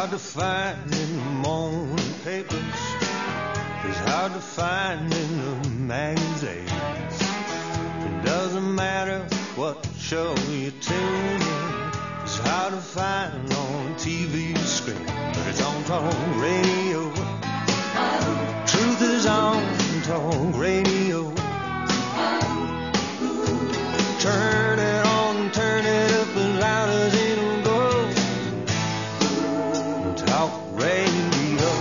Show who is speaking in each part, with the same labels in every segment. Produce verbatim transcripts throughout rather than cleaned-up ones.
Speaker 1: hard to find in the morning papers. It's hard to find in the magazines. It doesn't matter what show you tune in. It's hard to find on T V screen, but it's on talk radio. Truth is on talk radio. Turn it on, turn it up as loud as it'll go. Talk radio.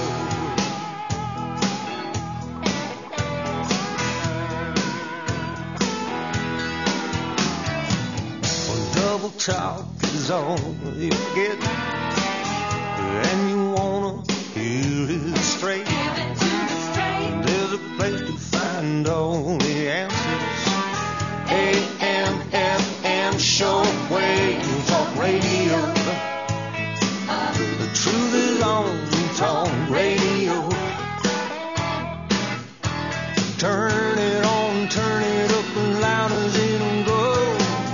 Speaker 1: Well, double talk is all you get, and you wanna hear it straight. There's a place to find all the answers. A M F M shortwave talk radio. The truth is on talk radio. Turn it on, turn it up as loud as it'll go.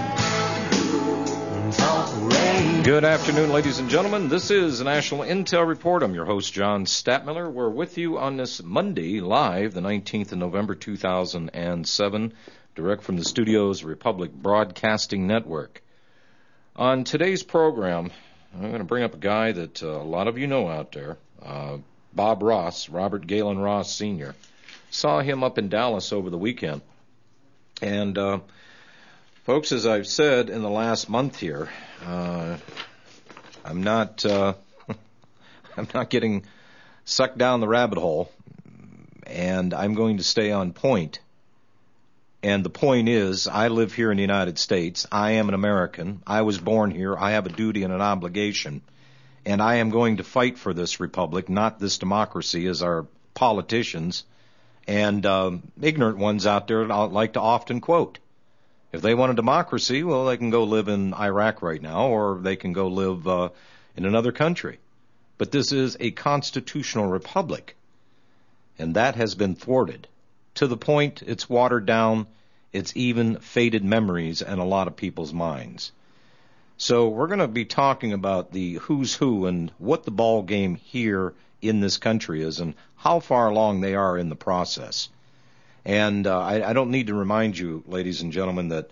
Speaker 1: Talk radio.
Speaker 2: Good afternoon, ladies and gentlemen. This is National Intel Report. I'm your host, John Statmiller. We're with you on this Monday, live, the nineteenth of November, two thousand seven, direct from the studios, Republic Broadcasting Network. On today's program, I'm going to bring up a guy that uh, a lot of you know out there, uh, Bob Ross, Robert Galen Ross Senior Saw him up in Dallas over the weekend. And, uh, folks, as I've said in the last month here, uh, I'm not, uh, I'm not getting sucked down the rabbit hole, and I'm going to stay on point. And the point is, I live here in the United States. I am an American. I was born here. I have a duty and an obligation. And I am going to fight for this republic, not this democracy, as our politicians and um, ignorant ones out there like to often quote. If they want a democracy, well, they can go live in Iraq right now, or they can go live uh, in another country. But this is a constitutional republic, and that has been thwarted to the point it's watered down. It's even faded memories in a lot of people's minds. So we're going to be talking about the who's who and what the ball game here in this country is and how far along they are in the process. And uh, I, I don't need to remind you, ladies and gentlemen, that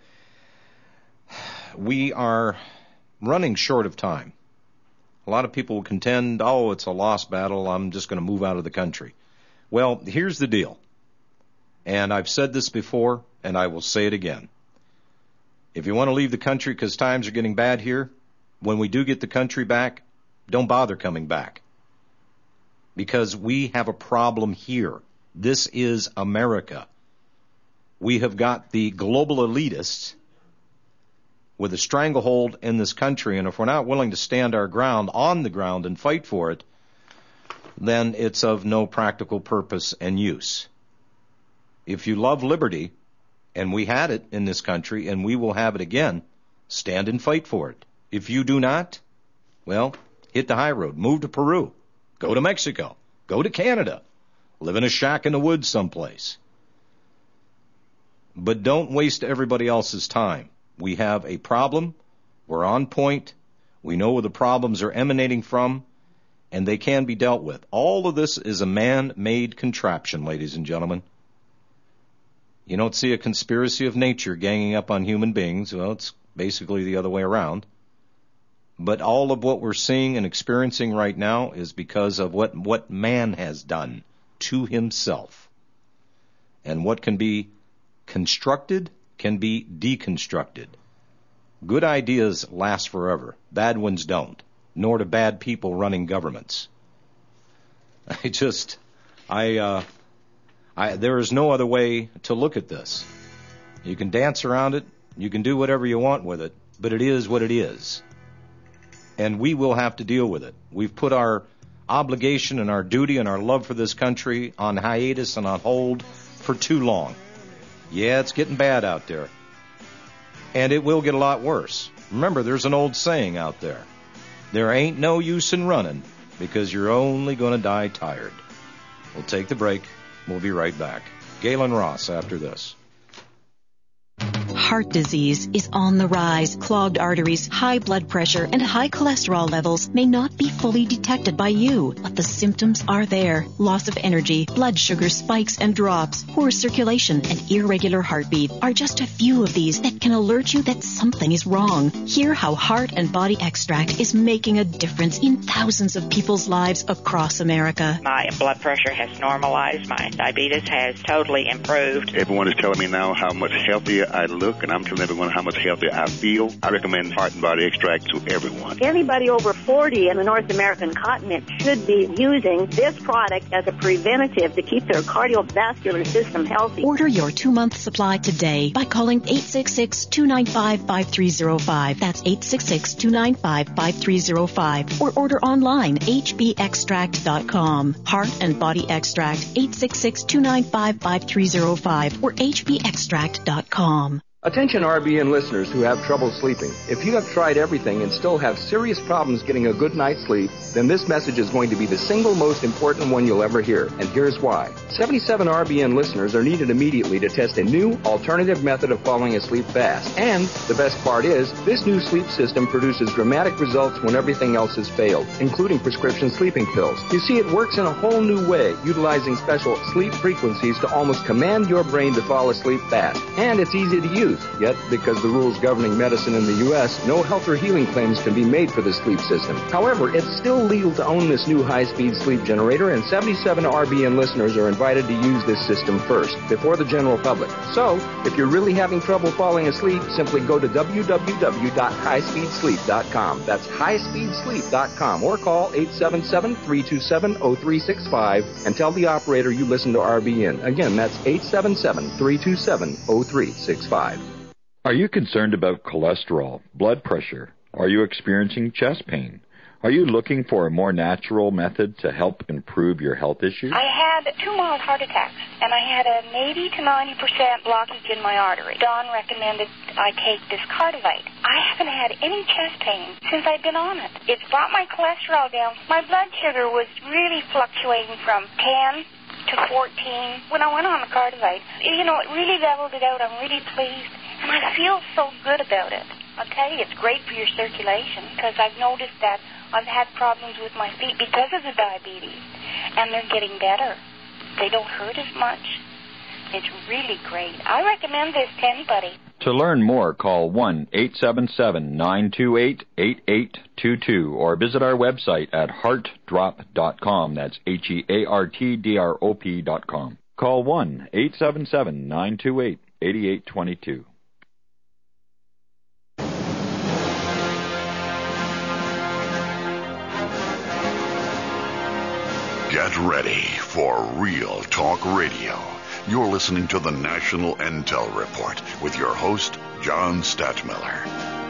Speaker 2: we are running short of time. A lot of people will contend, oh, it's a lost battle, I'm just going to move out of the country. Well, here's the deal. And I've said this before, and I will say it again. If you want to leave the country because times are getting bad here, when we do get the country back, don't bother coming back. Because we have a problem here. This is America. We have got the global elitists with a stranglehold in this country, and if we're not willing to stand our ground on the ground and fight for it, then it's of no practical purpose and use. If you love liberty, and we had it in this country, and we will have it again, stand and fight for it. If you do not, well, hit the high road. Move to Peru. Go to Mexico. Go to Canada. Live in a shack in the woods someplace. But don't waste everybody else's time. We have a problem. We're on point. We know where the problems are emanating from, and they can be dealt with. All of this is a man-made contraption, ladies and gentlemen. You don't see a conspiracy of nature ganging up on human beings. Well, it's basically the other way around. But all of what we're seeing and experiencing right now is because of what, what man has done to himself. And what can be constructed can be deconstructed. Good ideas last forever. Bad ones don't. Nor do bad people running governments. I just, I, uh, I, there is no other way to look at this. You can dance around it. You can do whatever you want with it. But it is what it is. And we will have to deal with it. We've put our obligation and our duty and our love for this country on hiatus and on hold for too long. Yeah, it's getting bad out there. And it will get a lot worse. Remember, there's an old saying out there. There ain't no use in running because you're only going to die tired. We'll take the break. We'll be right back. Galen Ross after this.
Speaker 3: heart disease is on the rise. Clogged arteries, high blood pressure, and high cholesterol levels may not be fully detected by you, but the symptoms are there. Loss of energy, blood sugar spikes and drops, poor circulation, and irregular heartbeat are just a few of these that can alert you that something is wrong. Hear how Heart and Body Extract is making a difference in thousands of people's lives across America.
Speaker 4: My blood pressure has normalized. My diabetes has totally improved.
Speaker 5: Everyone is telling me now how much healthier I look, and I'm telling everyone how much healthier I feel. I recommend Heart and Body Extract to everyone.
Speaker 6: Anybody over forty in the North American continent should be using this product as a preventative to keep their cardiovascular system healthy.
Speaker 3: Order your two-month supply today by calling eight six six, two nine five, five three zero five. That's eight six six, two nine five, five three zero five. Or order online, h b extract dot com. Heart and Body Extract, eight six six, two nine five, five three zero five or h b extract dot com.
Speaker 7: Attention R B N listeners who have trouble sleeping. If you have tried everything and still have serious problems getting a good night's sleep, then this message is going to be the single most important one you'll ever hear, and here's why. seventy-seven R B N listeners are needed immediately to test a new alternative method of falling asleep fast. And the best part is, this new sleep system produces dramatic results when everything else has failed, including prescription sleeping pills. You see, it works in a whole new way, utilizing special sleep frequencies to almost command your brain to fall asleep fast. And it's easy to use. Yet, because the rules governing medicine in the U S, no health or healing claims can be made for this sleep system. However, it's still legal to own this new high-speed sleep generator, and seventy-seven R B N listeners are invited to use this system first, before the general public. So, if you're really having trouble falling asleep, simply go to w w w dot high speed sleep dot com. That's high speed sleep dot com, or call eight seven seven, three two seven, zero three six five and tell the operator you listen to R B N. Again, that's eight seven seven, three two seven, zero three six five.
Speaker 8: Are you concerned about cholesterol, blood pressure? Are you experiencing chest pain? Are you looking for a more natural method to help improve your health issues?
Speaker 9: I had two mild heart attacks, and I had an eighty to ninety percent blockage in my artery. Don recommended I take this Cardivite. I haven't had any chest pain since I've been on it. It's brought my cholesterol down. My blood sugar was really fluctuating from ten to fourteen. When I went on the Cardivite, you know, it really leveled it out. I'm really pleased. And I feel so good about it. I'll tell you, it's great for your circulation, because I've noticed that I've had problems with my feet because of the diabetes, and they're getting better. They don't hurt as much. It's really great. I recommend this to anybody.
Speaker 8: To learn more, call one eight seven seven, nine two eight, eight eight two two or visit our website at heart drop dot com. That's H E A R T D R O P dot com. Call one eight seven seven, nine two eight, eight eight two two.
Speaker 10: Get ready for Real Talk Radio. You're listening to the National Intel Report with your host, John Stadtmiller.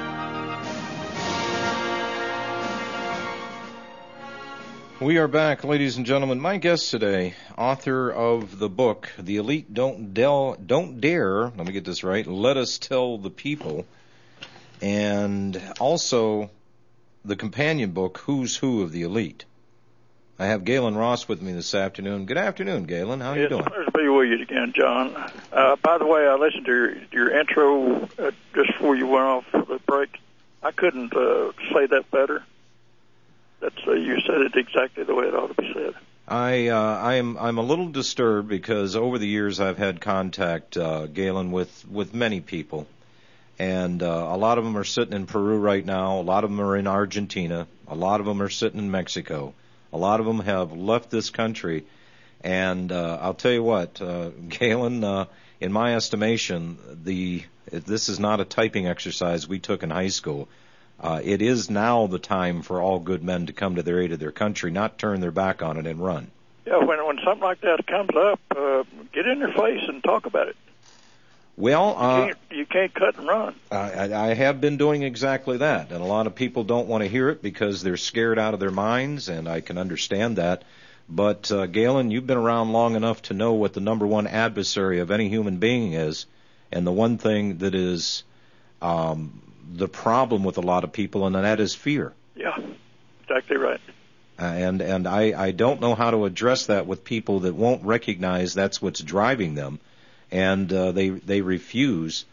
Speaker 2: We are back, ladies and gentlemen. My guest today, author of the book, The Elite Don't, Del- Don't Dare, let me get this right, Let Us Tell the People, and also the companion book, Who's Who of the Elite. I have Galen Ross with me this afternoon. Good afternoon, Galen. How are you doing?
Speaker 11: It's a pleasure to be with you again, John. Uh, by the way, I listened to your, your intro uh, just before you went off the break. I couldn't uh, say that better. That's uh, you said it exactly the way it ought to be said.
Speaker 2: I uh, I'm I'm a little disturbed because over the years I've had contact, uh, Galen, with with many people, and uh, a lot of them are sitting in Peru right now. A lot of them are in Argentina. A lot of them are sitting in Mexico. A lot of them have left this country, and uh, I'll tell you what, uh, Galen, uh, in my estimation, the this is not a typing exercise we took in high school. Uh, it is now the time for all good men to come to their aid of their country, not turn their back on it and run.
Speaker 11: Yeah, when when something like that comes up, uh, get in their face and talk about it.
Speaker 2: Well, uh,
Speaker 11: you, can't, you can't cut and run.
Speaker 2: I, I have been doing exactly that, and a lot of people don't want to hear it because they're scared out of their minds, and I can understand that. But, uh, Galen, you've been around long enough to know what the number one adversary of any human being is, and the one thing that is um, the problem with a lot of people, and that is fear.
Speaker 11: Yeah, exactly right.
Speaker 2: Uh, and and I, I don't know how to address that with people that won't recognize that's what's driving them. And uh, they they refuse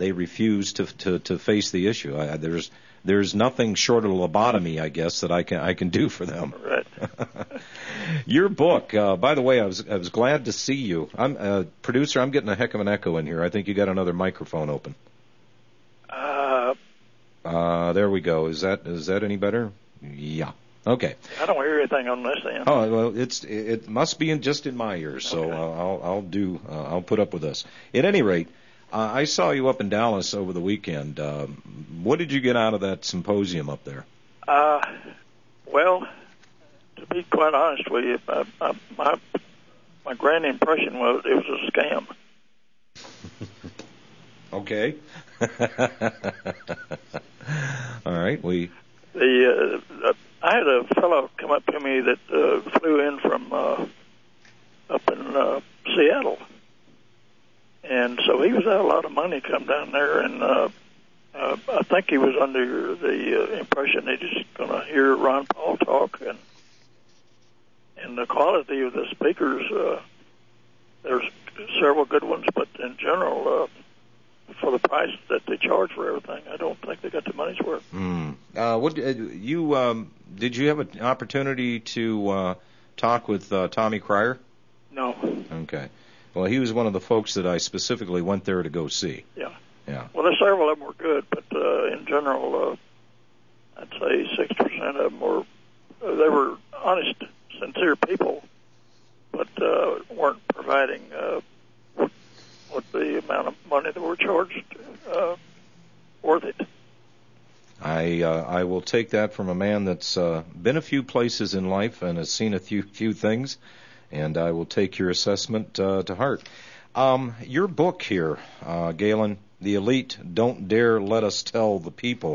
Speaker 2: they refuse to to, to face the issue. I, there's there's nothing short of lobotomy, I guess, that I can I can do for them.
Speaker 11: Right.
Speaker 2: Your book, uh, by the way, I was I was glad to see you. I'm uh, producer. I'm getting a heck of an echo in here. I think you got another microphone open.
Speaker 11: Uh,
Speaker 2: uh, there we go. Is that is that any better? Yeah. Okay.
Speaker 11: I don't hear anything on this end.
Speaker 2: Oh well, it's it must be in just in my ears. So okay. uh, I'll I'll do uh, I'll put up with this. At any rate, uh, I saw you up in Dallas over the weekend. Uh, what did you get out of that symposium up there?
Speaker 11: Uh, well, to be quite honest with you, uh, uh, my my grand impression was it was a scam.
Speaker 2: Okay. All right. We
Speaker 11: the uh, I had a fellow come up to me that uh, flew in from uh, up in uh, Seattle, and so he was out a lot of money to come down there, and uh, uh, I think he was under the uh, impression that he's going to hear Ron Paul talk, and and the quality of the speakers. Uh, there's several good ones, but in general. Uh, For the price that they charge for everything, I don't think they got the money's worth.
Speaker 2: Mm. Uh, what uh, you um, did you have an opportunity to uh, talk with uh, Tommy Cryer?
Speaker 11: No.
Speaker 2: Okay. Well, he was one of the folks that I specifically went there to go see.
Speaker 11: Yeah.
Speaker 2: Yeah.
Speaker 11: Well, there's several of them were good, but uh, in general, uh, I'd say sixty percent of them were uh, they were honest, sincere people, but uh, weren't providing. Uh, what the amount of money that were charged uh, worth it.
Speaker 2: I uh, I will take that from a man that's uh, been a few places in life and has seen a few few things, and I will take your assessment uh, to heart. Um, your book here, uh, Galen, The Elite Don't Dare Let Us Tell the People.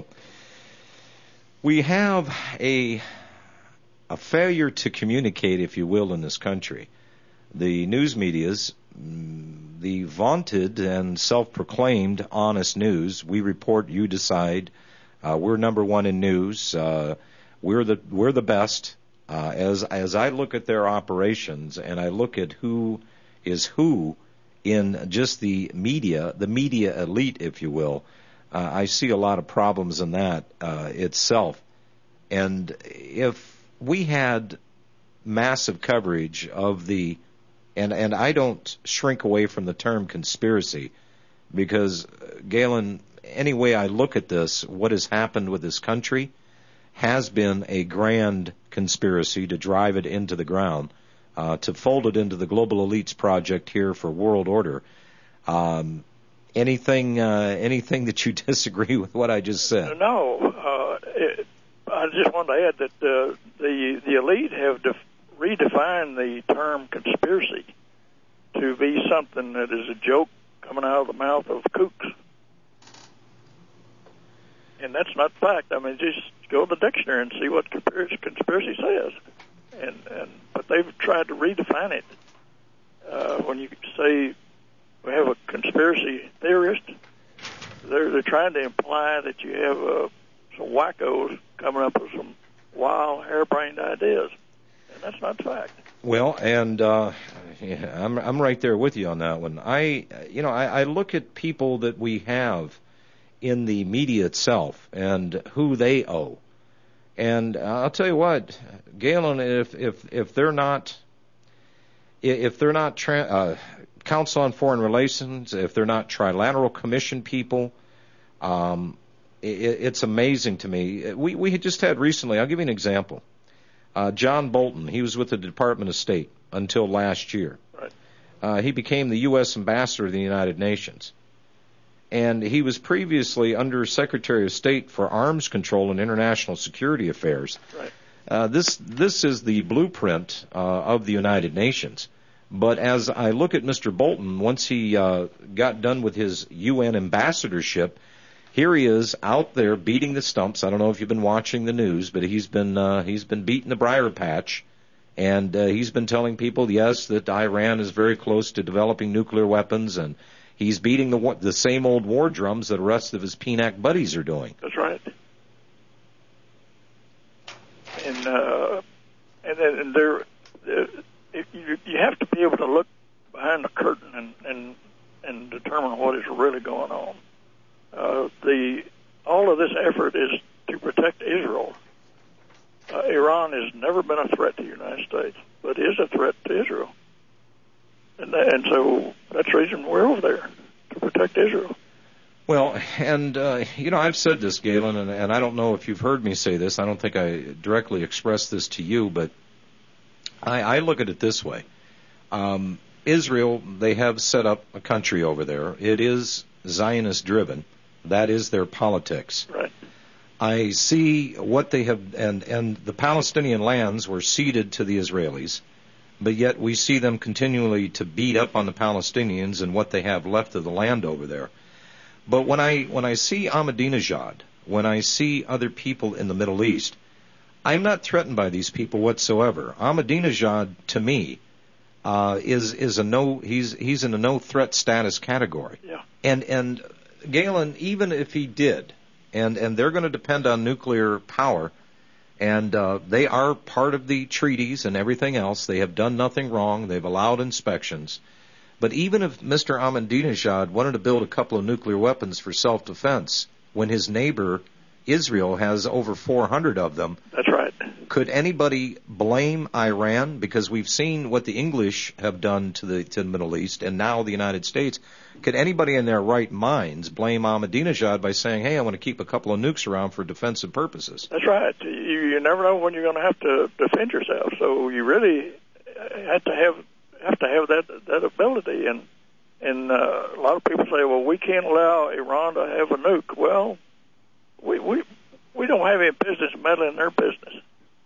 Speaker 2: We have a a failure to communicate, if you will, in this country. The news media's the vaunted and self-proclaimed honest news. We report, you decide. Uh, we're number one in news. Uh, we're the we're the best. Uh, as as I look at their operations and I look at who is who in just the media, the media elite, if you will, uh, I see a lot of problems in that uh, itself. And if we had massive coverage of the And and I don't shrink away from the term conspiracy because, Galen, any way I look at this, what has happened with this country has been a grand conspiracy to drive it into the ground, uh, to fold it into the Global Elites Project here for world order. Um, anything uh, anything that you disagree with what I just said?
Speaker 11: No. Uh, it, I just want to add that uh, the, the elite have def- redefine the term conspiracy to be something that is a joke coming out of the mouth of kooks. And that's not fact. I mean, just go to the dictionary and see what conspiracy, conspiracy says. And, and but they've tried to redefine it. Uh, when you say we have a conspiracy theorist, they're, they're trying to imply that you have uh, some wackos coming up with some wild, harebrained ideas. And that's not fact.
Speaker 2: Well, and uh, yeah, I'm I'm right there with you on that one. I you know I, I look at people that we have in the media itself and who they owe, and I'll tell you what, Galen, if if if they're not if they're not tra- uh, Council on Foreign Relations, if they're not Trilateral Commission people, um, it, it's amazing to me. We we just had recently. I'll give you an example. Uh, John Bolton, he was with the Department of State until last year.
Speaker 11: Right.
Speaker 2: Uh, he became the U S ambassador to the United Nations. And he was previously Under Secretary of State for Arms Control and International Security Affairs.
Speaker 11: Right.
Speaker 2: Uh, this this is the blueprint uh, of the United Nations. But as I look at Mister Bolton, once he uh, got done with his U N ambassadorship, here he is out there beating the stumps. I don't know if you've been watching the news, but he's been uh, he's been beating the briar patch, and uh, he's been telling people, yes, that Iran is very close to developing nuclear weapons, and he's beating the the same old war drums that the rest of his P N A C buddies are doing.
Speaker 11: That's right. And uh, and then and there, uh, you you have to be able to look behind the curtain and and and determine what is really going on. uh, the all of this effort is to protect Israel. Uh, Iran has never been a threat to the United States, but is a threat to Israel. And, and so that's the reason we're over there, to protect Israel.
Speaker 2: Well, and, uh, you know, I've said this, Galen, and, and I don't know if you've heard me say this. I don't think I directly expressed this to you, but I, I look at it this way. Um, Israel, they have set up a country over there. It is Zionist-driven. That is their politics.
Speaker 11: Right.
Speaker 2: I see what they have, and, and the Palestinian lands were ceded to the Israelis, but yet we see them continually to beat up on the Palestinians and what they have left of the land over there. But when I when I see Ahmadinejad, when I see other people in the Middle East, I'm not threatened by these people whatsoever. Ahmadinejad, to me, uh, is is a no. He's he's in a no threat status category.
Speaker 11: Yeah.
Speaker 2: And and Galen, even if he did. And and they're going to depend on nuclear power, and uh, they are part of the treaties and everything else. They have done nothing wrong. They've allowed inspections. But even if Mister Ahmadinejad wanted to build a couple of nuclear weapons for self-defense, when his neighbor Israel has over four hundred of them,
Speaker 11: that's right.
Speaker 2: Could anybody blame Iran? Because we've seen what the English have done to the to the Middle East, and now the United States. Could anybody in their right minds blame Ahmadinejad by saying, hey, I want to keep a couple of nukes around for defensive purposes?
Speaker 11: That's right. You, you never know when you're going to have to defend yourself, so you really have to have have to have that that ability. And and uh, a lot of people say, well, we can't allow Iran to have a nuke. Well, we we we don't have any business meddling in their business.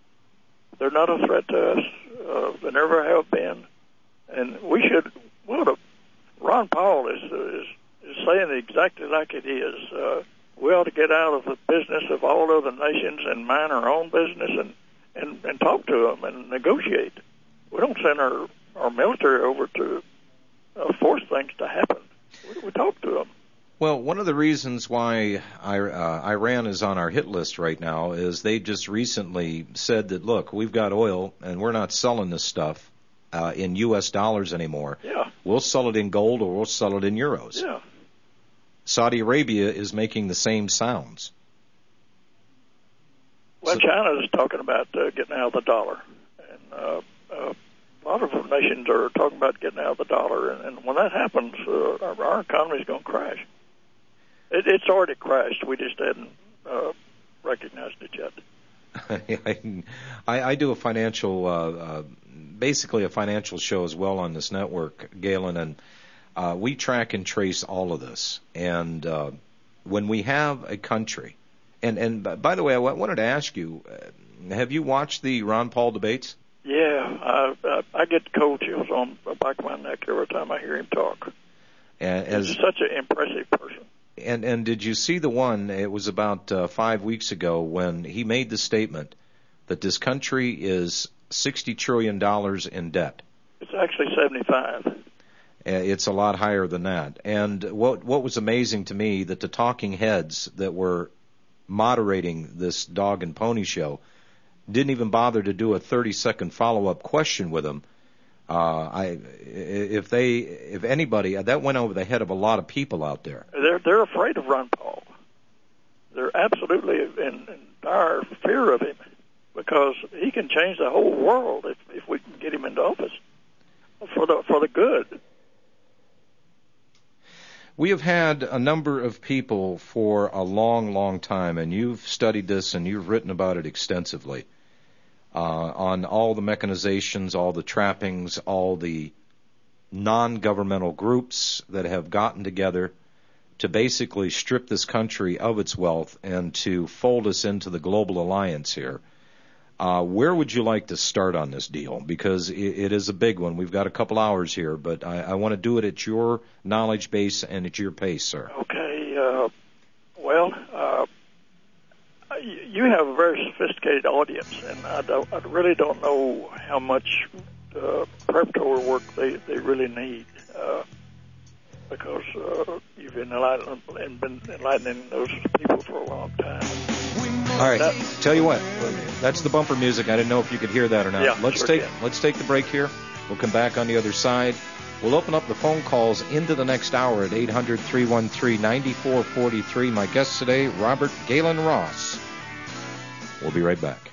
Speaker 11: They're not a threat to us. Uh, they never have been, and we should. Well, the, Ron Paul is, is is saying it exactly like it is. Uh, we ought to get out of the business of all other nations and mind our own business and, and, and talk to them and negotiate. We don't send our, our military over to uh, force things to happen. We, we talk to them.
Speaker 2: Well, one of the reasons why I, uh, Iran is on our hit list right now is they just recently said that, look, we've got oil and we're not selling this stuff Uh, in U S dollars anymore.
Speaker 11: Yeah.
Speaker 2: We'll sell it in gold or we'll sell it in euros.
Speaker 11: Yeah.
Speaker 2: Saudi Arabia is making the same sounds.
Speaker 11: Well,
Speaker 2: so,
Speaker 11: China is talking about uh, getting out of the dollar. And uh, uh, a lot of nations are talking about getting out of the dollar. And, and when that happens, uh, our, our economy is going to crash. It, it's already crashed. We just hadn't uh, recognized it yet.
Speaker 2: I, I do a financial, uh, uh, basically a financial show as well on this network, Galen, and uh, we track and trace all of this. And uh, when we have a country, and, and by the way, I wanted to ask you, uh, have you watched the Ron Paul debates?
Speaker 11: Yeah, I, I, I get cold chills on the back of my neck every time I hear him talk.
Speaker 2: And as,
Speaker 11: He's such an impressive person.
Speaker 2: And and did you see the one, it was about uh, five weeks ago, when he made the statement that this country is sixty trillion dollars in debt?
Speaker 11: It's actually seventy-five.
Speaker 2: It's a lot higher than that. And what what was amazing to me, that the talking heads that were moderating this dog and pony show didn't even bother to do a thirty-second follow-up question with him. Uh, I, if they, if anybody, that went over the head of a lot of people out there.
Speaker 11: They're they're afraid of Ron Paul. They're absolutely in, in dire fear of him because he can change the whole world if if we can get him into office for the for the good.
Speaker 2: We have had a number of people for a long, long time, and you've studied this and you've written about it extensively. Uh, on all the mechanizations, all the trappings, all the non-governmental groups that have gotten together to basically strip this country of its wealth and to fold us into the global alliance here. Uh, where would you like to start on this deal? Because it, it is a big one. We've got a couple hours here, but I, I want to do it at your knowledge base and at your pace, sir.
Speaker 11: Okay. Uh, well, uh, you have a very sophisticated audience, and I, don't, I really don't know how much uh, preparatory work they, they really need, uh, because uh, you've been enlightening, been enlightening those people for a long time.
Speaker 2: All right,
Speaker 11: that,
Speaker 2: tell you what, that's the bumper music. I didn't know if you could hear that or not.
Speaker 11: Yeah,
Speaker 2: let's
Speaker 11: sure
Speaker 2: take
Speaker 11: can.
Speaker 2: let's take the break here. We'll come back on the other side. We'll open up the phone calls into the next hour at eight hundred, three one three, nine four four three. My guest today, Robert Galen Ross. We'll be right back.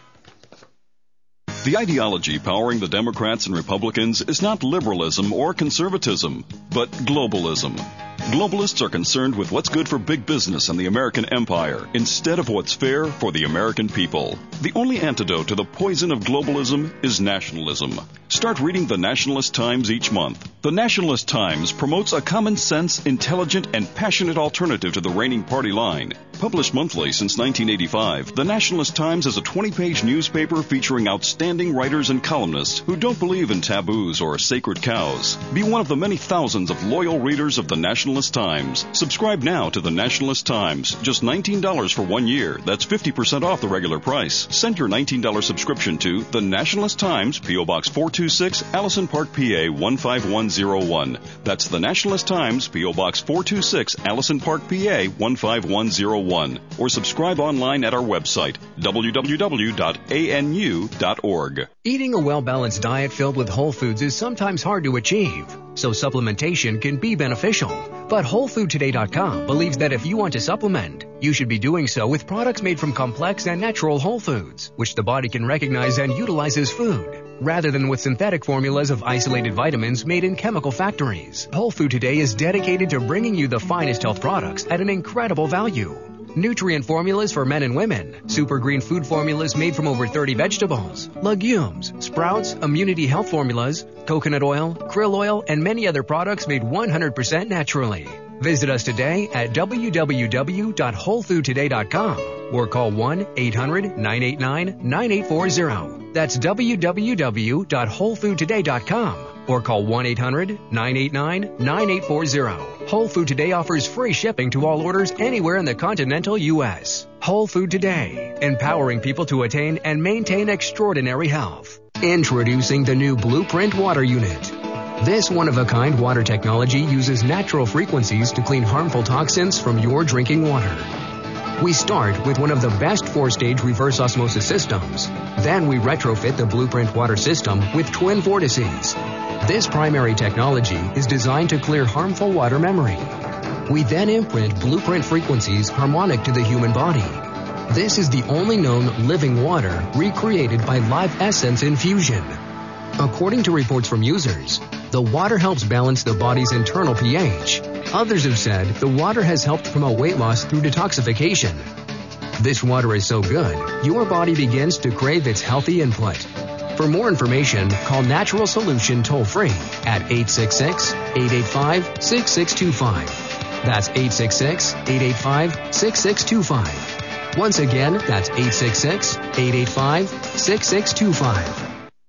Speaker 12: The ideology powering the Democrats and Republicans is not liberalism or conservatism, but globalism. Globalists are concerned with what's good for big business and the American empire instead of what's fair for the American people. The only antidote to the poison of globalism is nationalism. Start reading the Nationalist Times each month. The Nationalist Times promotes a common sense, intelligent, and passionate alternative to the reigning party line. Published monthly since nineteen eighty-five, the Nationalist Times is a twenty-page newspaper featuring outstanding writers and columnists who don't believe in taboos or sacred cows. Be one of the many thousands of loyal readers of the Nationalist Times. Subscribe now to the Nationalist Times. Just nineteen dollars for one year. That's fifty percent off the regular price. Send your nineteen dollars subscription to the Nationalist Times, P O. Box four two six, Allison Park, P A one five one zero one. That's the Nationalist Times, P O. Box four two six, Allison Park, P A one five one zero one. Or subscribe online at our website, w w w dot a n u dot org.
Speaker 13: Eating a well-balanced diet filled with whole foods is sometimes hard to achieve, so supplementation can be beneficial. But whole food today dot com believes that if you want to supplement, you should be doing so with products made from complex and natural whole foods, which the body can recognize and utilize as food, rather than with synthetic formulas of isolated vitamins made in chemical factories. Whole Food Today is dedicated to bringing you the finest health products at an incredible value. Nutrient formulas for men and women, super green food formulas made from over thirty vegetables, legumes, sprouts, immunity health formulas, coconut oil, krill oil, and many other products made one hundred percent naturally. Visit us today at w w w dot whole food today dot com or call one eight hundred, nine eight nine, nine eight four zero. That's w w w dot whole food today dot com or call one eight hundred, nine eight nine, nine eight four zero. Whole Food Today offers free shipping to all orders anywhere in the continental U S. Whole Food Today, empowering people to attain and maintain extraordinary health. Introducing the new Blueprint Water Unit. This one-of-a-kind water technology uses natural frequencies to clean harmful toxins from your drinking water. We start with one of the best four-stage reverse osmosis systems. Then we retrofit the Blueprint water system with twin vortices. This primary technology is designed to clear harmful water memory. We then imprint Blueprint frequencies harmonic to the human body. This is the only known living water recreated by Live Essence infusion. According to reports from users, the water helps balance the body's internal pH. Others have said the water has helped promote weight loss through detoxification. This water is so good, your body begins to crave its healthy input. For more information, call Natural Solution toll-free at eight six six, eight eight five, six six two five. That's eight six six, eight eight five, six six two five. Once again, that's eight six six, eight eight five, six six two five.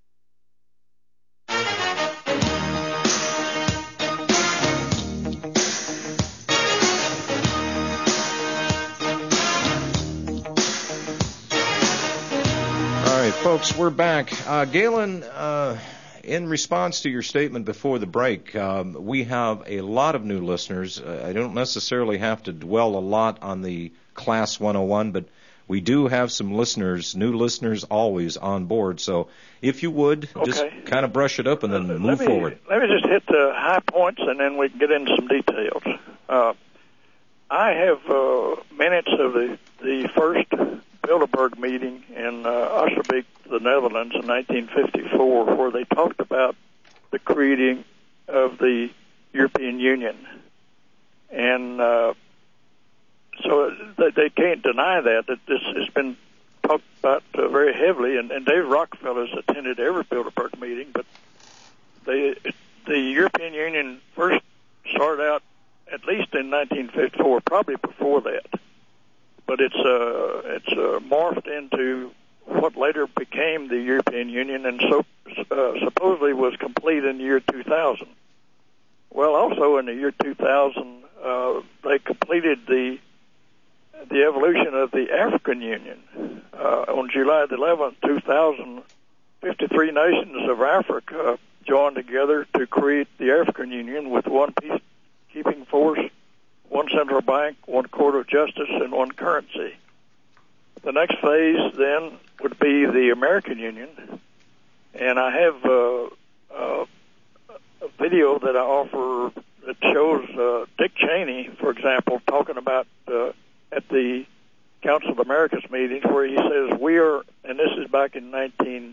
Speaker 2: Folks, we're back. Uh, Galen, uh, in response to your statement before the break, um, we have a lot of new listeners. Uh, I don't necessarily have to dwell a lot on the Class one oh one, but we do have some listeners, new listeners always on board. So if you would, okay. just kind of brush it up and then uh, move
Speaker 11: let me,
Speaker 2: forward.
Speaker 11: Let me just hit the high points, and then we can get into some details. Uh, I have uh, minutes of the, the first Bilderberg meeting in uh, Osnabrück, the Netherlands, in nineteen fifty-four, where they talked about the creating of the European Union. And uh, so they, they can't deny that, that this has been talked about uh, very heavily, and, and David Rockefeller's attended every Bilderberg meeting, but they, the European Union first started out at least in nineteen fifty-four, probably before that. But it's uh, it's uh, morphed into what later became the European Union, and so uh, supposedly was complete in the year two thousand. Well, also in the year two thousand, uh, they completed the the evolution of the African Union. Uh, on July the eleventh, two thousand, fifty-three nations of Africa joined together to create the African Union with one peacekeeping force, one central bank, one court of justice, and one currency. The next phase then would be the American Union, and I have uh, uh, video that I offer that shows uh, Dick Cheney, for example, talking about uh, at the Council of America's meetings where he says, we are, and this is back in nineteen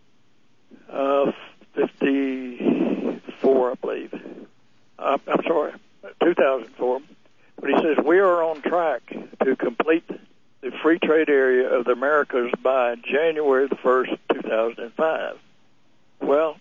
Speaker 11: fifty-four, I believe. Uh, I'm sorry, two thousand four. But he says, we are on track to complete the free trade area of the Americas by January the first, two thousand five. Well,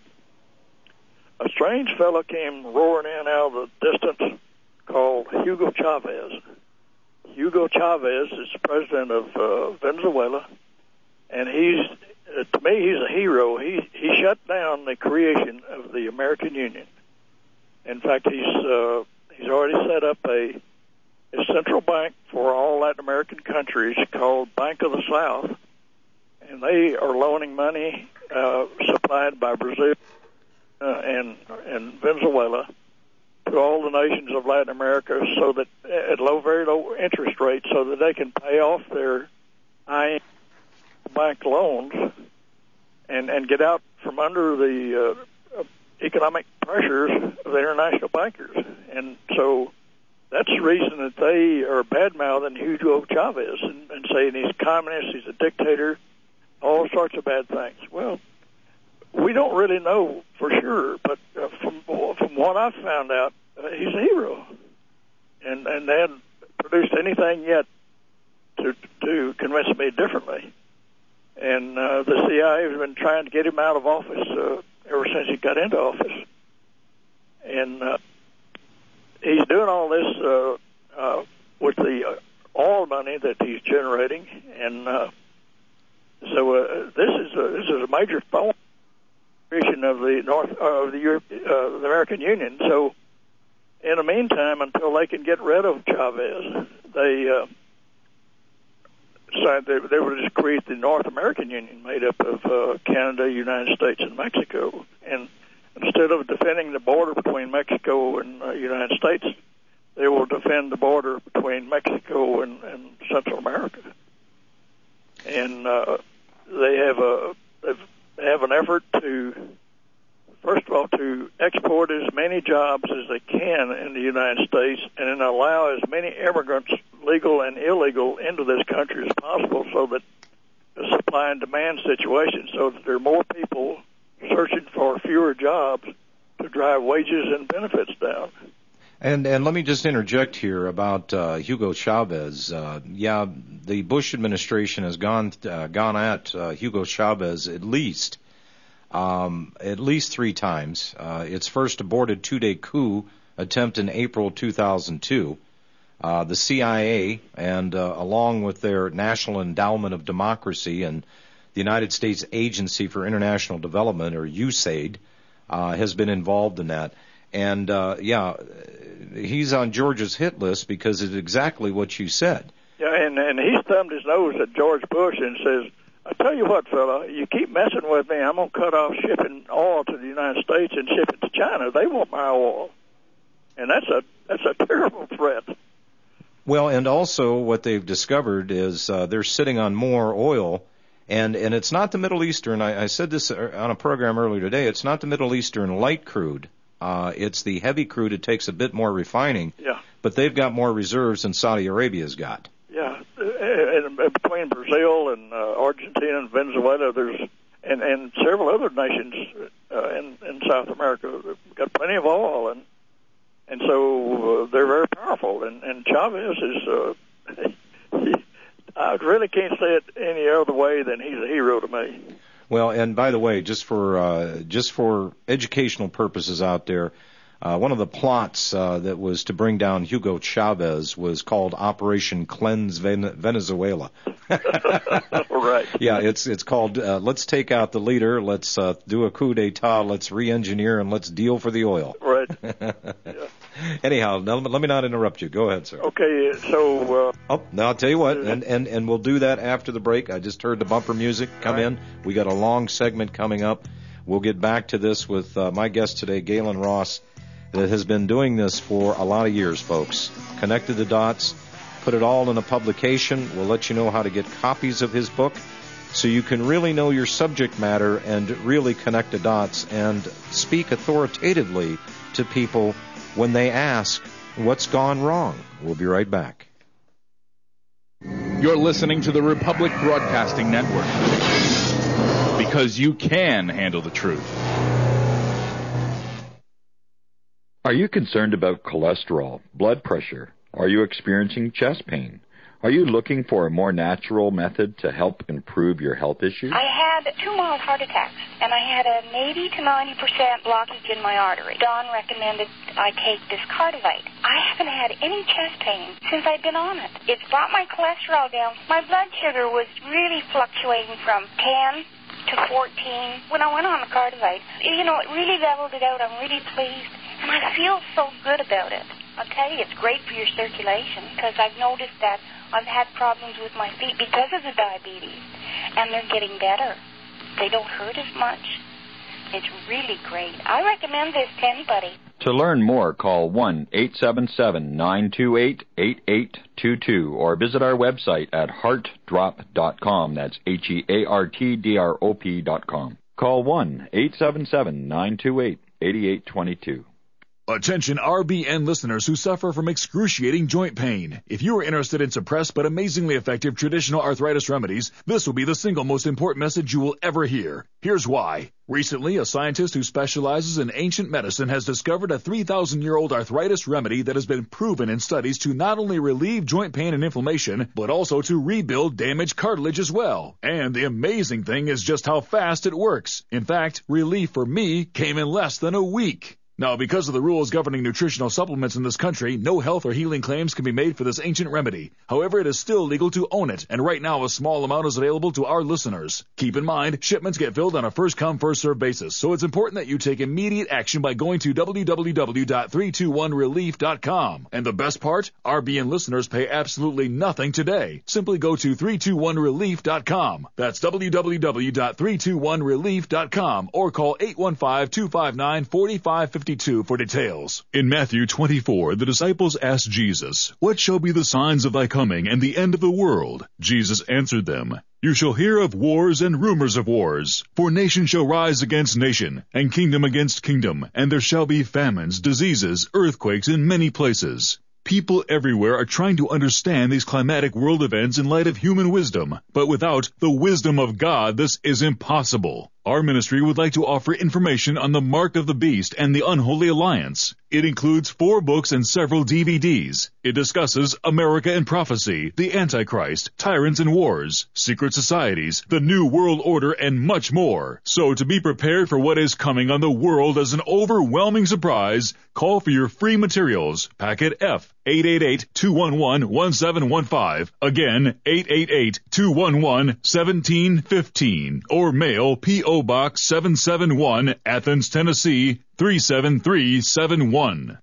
Speaker 11: a strange fellow came roaring in out of the distance called Hugo Chavez. Hugo Chavez is president of uh, Venezuela, and he's, uh, to me, he's a hero. He he shut down the creation of the American Union. In fact, he's uh, he's already set up a, a central bank for all Latin American countries called Bank of the South, and they are loaning money uh, supplied by Brazil uh, and and Venezuela to all the nations of Latin America, so that at low, very low interest rates, so that they can pay off their I M F bank loans and and get out from under the uh, economic pressures of the international bankers. And so that's the reason that they are bad-mouthing Hugo Chavez and, and saying he's communist, he's a dictator, all sorts of bad things. Well, we don't really know for sure, but uh, from from what I've found out, uh, he's a hero, and and they haven't produced anything yet to to convince me differently. And uh, the C I A has been trying to get him out of office uh, ever since he got into office, and uh, he's doing all this uh, uh, with the uh, oil money that he's generating, and uh, so uh, this is a, this is a major thorn of the North uh, of the Europe, uh, the American Union. So, in the meantime, until they can get rid of Chavez, they uh, decided they, they would just create the North American Union, made up of uh, Canada, United States, and Mexico. And instead of defending the border between Mexico and uh, United States, they will defend the border between Mexico and, and Central America. And uh, they have a they've have an effort to, first of all, to export as many jobs as they can in the United States and then allow as many immigrants, legal and illegal, into this country as possible, so that the supply and demand situation, so that there are more people searching for fewer jobs to drive wages and benefits down.
Speaker 2: And and let me just interject here about uh, Hugo Chavez. Uh, yeah, the Bush administration has gone uh, gone at uh, Hugo Chavez at least um, at least three times. Uh, its first aborted two-day coup attempt in April two thousand two. Uh, the C I A, and uh, along with their National Endowment of Democracy and the United States Agency for International Development, or U S A I D, uh, has been involved in that. And, uh, yeah, he's on George's hit list because it's exactly what you said.
Speaker 11: Yeah, and, and he's thumbed his nose at George Bush and says, I tell you what, fella, you keep messing with me, I'm going to cut off shipping oil to the United States and ship it to China. They want my oil. And that's a that's a terrible threat.
Speaker 2: Well, and also what they've discovered is uh, they're sitting on more oil. And and it's not the Middle Eastern, I, I said this on a program earlier today, it's not the Middle Eastern light crude. Uh, it's the heavy crude. It takes a bit more refining.
Speaker 11: Yeah.
Speaker 2: But they've got more reserves than Saudi Arabia's got.
Speaker 11: Yeah. And between Brazil and uh, Argentina and Venezuela, there's and, and several other nations uh, in, in South America have got plenty of oil, and and so uh, they're very powerful. And, and Chavez is, uh, he, I really can't say it any other way than he's a hero to me.
Speaker 2: Well, and by the way, just for uh, just for educational purposes out there, uh, one of the plots uh, that was to bring down Hugo Chavez was called Operation Cleanse Ven- Venezuela.
Speaker 11: Right.
Speaker 2: Yeah, it's it's called uh, Let's Take Out the Leader, Let's uh, do a coup d'etat, let's re-engineer, and let's deal for the oil.
Speaker 11: Right. Yeah.
Speaker 2: Anyhow, now, let me not interrupt you. Go ahead, sir.
Speaker 11: Okay, so... Uh,
Speaker 2: oh, now I'll tell you what, and, and, and we'll do that after the break. I just heard the bumper music come right in. We got a long segment coming up. We'll get back to this with uh, my guest today, Galen Ross, that has been doing this for a lot of years, folks. Connected the dots, put it all in a publication. We'll let you know how to get copies of his book. so you can really know your subject matter and really connect the dots and speak authoritatively to people when they ask what's gone wrong. We'll be right back.
Speaker 14: You're listening to the Republic Broadcasting Network, because you can handle the truth.
Speaker 8: Are you concerned about cholesterol, blood pressure? Are you experiencing chest pain? Are you looking for a more natural method to help improve your health issues?
Speaker 9: I had two mild heart attacks, and I had an eighty to ninety percent blockage in my artery. Don recommended I take this Cardivite. I haven't had any chest pain since I've been on it. It's brought my cholesterol down. My blood sugar was really fluctuating from ten to fourteen when I went on the Cardivite. You know, it really leveled it out. I'm really pleased, and I feel so good about it. I'll tell you, it's great for your circulation, because I've noticed that I've had problems with my feet because of the diabetes, and they're getting better. They don't hurt as much. It's really great. I recommend this to anybody.
Speaker 8: To learn more, call one eight seven seven, nine two eight, eight eight two two or visit our website at heart drop dot com. That's H E A R T D R O P dot com. Call one eight seven seven, nine two eight, eight eight two two.
Speaker 15: Attention R B N listeners who suffer from excruciating joint pain. If you are interested in suppressed but amazingly effective traditional arthritis remedies, this will be the single most important message you will ever hear. Here's why. Recently, a scientist who specializes in ancient medicine has discovered a three thousand year old arthritis remedy that has been proven in studies to not only relieve joint pain and inflammation, but also to rebuild damaged cartilage as well. And the amazing thing is just how fast it works. In fact, relief for me came in less than a week. Now, because of the rules governing nutritional supplements in this country, no health or healing claims can be made for this ancient remedy. However, it is still legal to own it, and right now a small amount is available to our listeners. Keep in mind, shipments get filled on a first-come, first-served basis, so it's important that you take immediate action by going to w w w dot three two one relief dot com. And the best part? R B N listeners pay absolutely nothing today. Simply go to three two one relief dot com. That's w w w dot three two one relief dot com or call eight one five, two five nine, four five five two for details.
Speaker 12: In Matthew twenty-four, the disciples asked Jesus, "What shall be the signs of thy coming and the end of the world?" Jesus answered them, "You shall hear of wars and rumors of wars. For nation shall rise against nation, and kingdom against kingdom, and there shall be famines, diseases, earthquakes in many places." People everywhere are trying to understand these climatic world events in light of human wisdom, but without the wisdom of God, this is impossible. Our ministry would like to offer information on the Mark of the Beast and the Unholy Alliance. It includes four books and several D V Ds. It discusses America and Prophecy, the Antichrist, Tyrants and Wars, Secret Societies, the New World Order, and much more. So to be prepared for what is coming on the world as an overwhelming surprise, call for your free materials. Packet F, eight eight eight, two one one, one seven one five. Again, eight eight eight, two one one, one seven one five. Or mail P O Box seven seven one, Athens, Tennessee, three seven three seven one.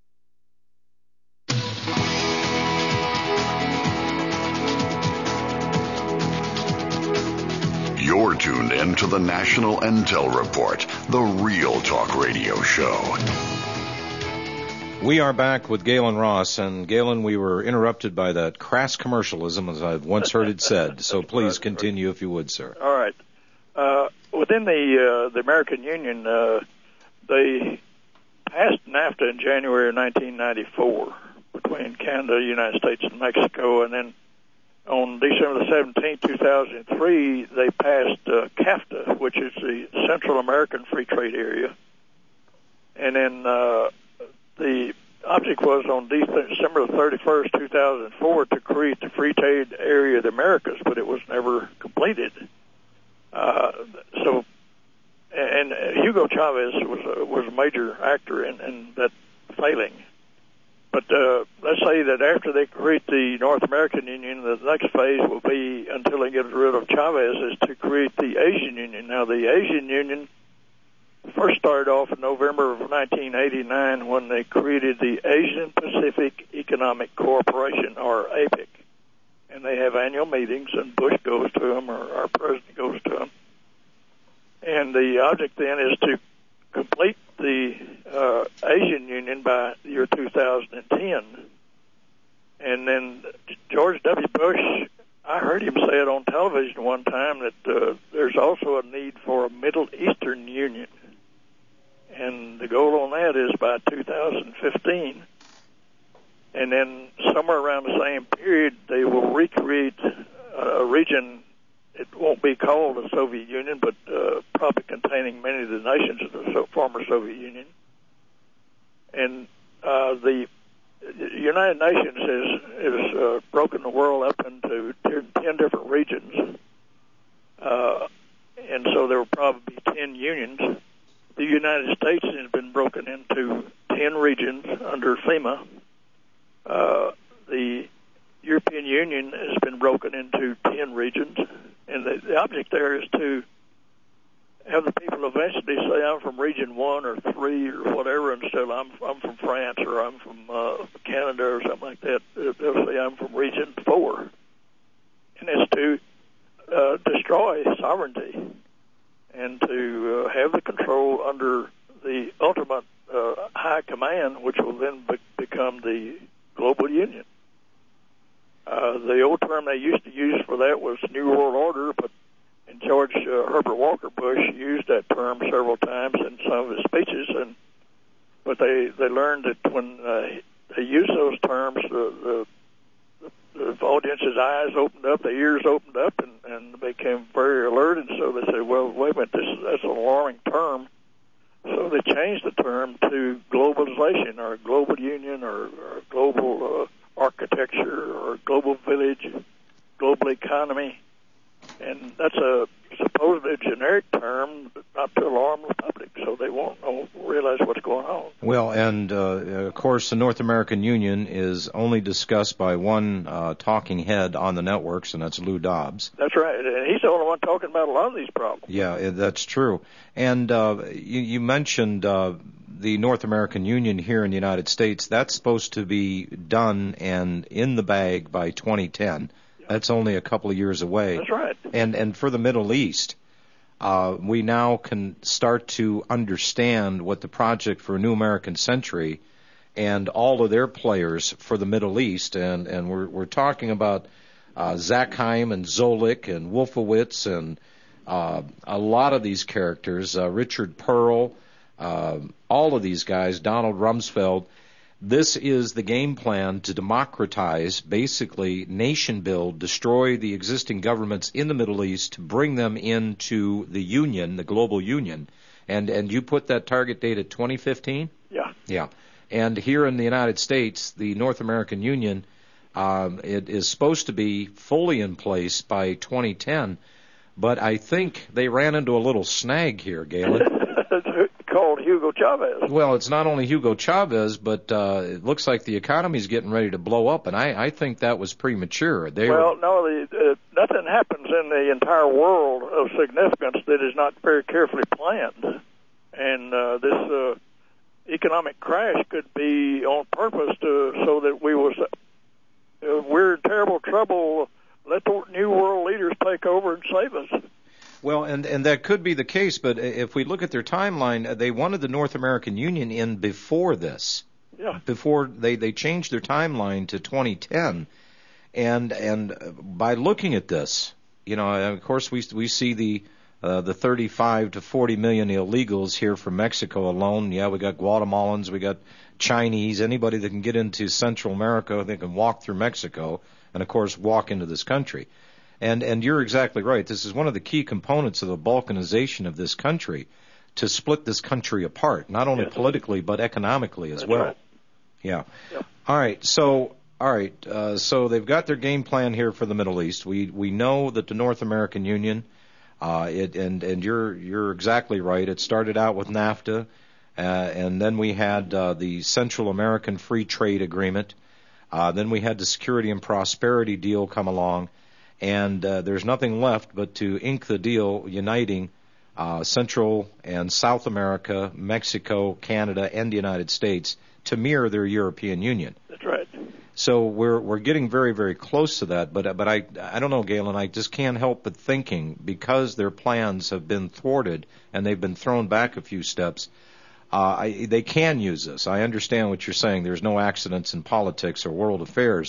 Speaker 10: You're tuned in to the National Intel Report, the Real Talk Radio Show.
Speaker 2: We are back with Galen Ross, and Galen, we were interrupted by that crass commercialism, as I've once heard it said. So please continue, if you would, sir.
Speaker 11: All right. Uh, within the uh, the American Union, uh, they passed NAFTA in January of nineteen ninety-four between Canada, United States, and Mexico, and then on December the seventeenth, two thousand three, they passed uh, CAFTA, which is the Central American Free Trade Area. And then uh, the object was on December thirty-first, two thousand four, to create the Free Trade Area of the Americas, but it was never completed. Uh, so, and Hugo Chavez was a, was a major actor in, in that failing. But uh, let's say that after they create the North American Union, the next phase will be, until they get rid of Chavez, is to create the Asian Union. Now, the Asian Union first started off in November of nineteen eighty-nine when they created the Asian Pacific Economic Cooperation, or A P E C. And they have annual meetings, and Bush goes to them, or our president goes to them. And the object then is to complete the uh, Asian Union by the year two thousand ten. And then George W. Bush, I heard him say it on television one time that uh, there's also a need for a Middle Eastern Union. And the goal on that is by two thousand fifteen. And then somewhere around the same period, they will recreate a region. It won't be called the Soviet Union, but uh, probably containing many of the nations of the former Soviet Union. And uh, the United Nations has, has uh, broken the world up into ten different regions. Uh, and so there will probably be ten unions. The United States has been broken into ten regions under FEMA. Uh, the European Union has been broken into ten regions. And the, the object there is to have the people eventually say, I'm from region one or three or whatever, instead of I'm, I'm from France or I'm from uh, Canada or something like that. They'll say I'm from region four. And it's to uh, destroy sovereignty and to uh, have the control under the ultimate uh, high command, which will then be- become the global union. Uh, the old term they used to use for that was New World Order, but and George uh, Herbert Walker Bush used that term several times in some of his speeches, and but they, they learned that when uh, they used those terms, the, the, the audience's eyes opened up, their ears opened up, and, and became very alert, and so they said, well, wait a minute, this, that's an alarming term. So they changed the term to globalization, or global union, or, or global uh, architecture, or global village, global economy. And that's a supposedly generic term, but not to alarm the public, so they won't know, realize what's going on.
Speaker 2: Well, and uh, of course, the North American Union is only discussed by one uh, talking head on the networks, and that's Lou Dobbs.
Speaker 11: That's right, and he's the only one talking about a lot of these problems.
Speaker 2: Yeah, that's true. And uh, you, you mentioned uh, the North American Union here in the United States. That's supposed to be done and in the bag by twenty ten. That's only a couple of years away.
Speaker 11: That's right.
Speaker 2: And and for the Middle East, uh, we now can start to understand what the Project for a New American Century and all of their players for the Middle East, and, and we're we're talking about uh, Zakheim and Zolik and Wolfowitz and uh, a lot of these characters, uh, Richard Pearl, uh, all of these guys, Donald Rumsfeld. This is the game plan to democratize, basically nation build, destroy the existing governments in the Middle East, to bring them into the union, the global union. And and you put that target date at twenty fifteen?
Speaker 11: Yeah.
Speaker 2: Yeah. And here in the United States, the North American Union, um, it is supposed to be fully in place by twenty ten. But I think they ran into a little snag here, Galen.
Speaker 11: Called Hugo Chavez.
Speaker 2: Well, it's not only Hugo Chavez, but uh, it looks like the economy's getting ready to blow up, and I, I think that was premature. They
Speaker 11: well,
Speaker 2: were...
Speaker 11: no, the, uh, nothing happens in the entire world of significance that is not very carefully planned. And uh, this uh, economic crash could be on purpose to, so that we will, uh, we're in terrible trouble. Let the new world leaders take over and save us.
Speaker 2: Well, and, and that could be the case, but if we look at their timeline, they wanted the North American Union in before this.
Speaker 11: Yeah.
Speaker 2: Before they, they changed their timeline to twenty ten. And and by looking at this, you know, of course we we see the uh, the thirty-five to forty million illegals here from Mexico alone. Yeah, we got Guatemalans, we got Chinese, anybody that can get into Central America, they can walk through Mexico and, of course, walk into this country. And and you're exactly right. This is one of the key components of the balkanization of this country, to split this country apart, not only yes. politically but economically as
Speaker 11: That's
Speaker 2: well.
Speaker 11: Right.
Speaker 2: Yeah.
Speaker 11: Yep.
Speaker 2: All right. So all right. Uh, so they've got their game plan here for the Middle East. We we know that the North American Union, uh, it and and you're you're exactly right. It started out with NAFTA, uh, and then we had uh, the Central American Free Trade Agreement. Uh, then we had the Security and Prosperity Deal come along. And uh, there's nothing left but to ink the deal uniting uh, Central and South America, Mexico, Canada, and the United States to mirror their European Union.
Speaker 11: That's right.
Speaker 2: So we're we're getting very, very close to that. But but I I don't know, Galen, I just can't help but thinking, because their plans have been thwarted and they've been thrown back a few steps, uh, I, they can use this. I understand what you're saying. There's no accidents in politics or world affairs.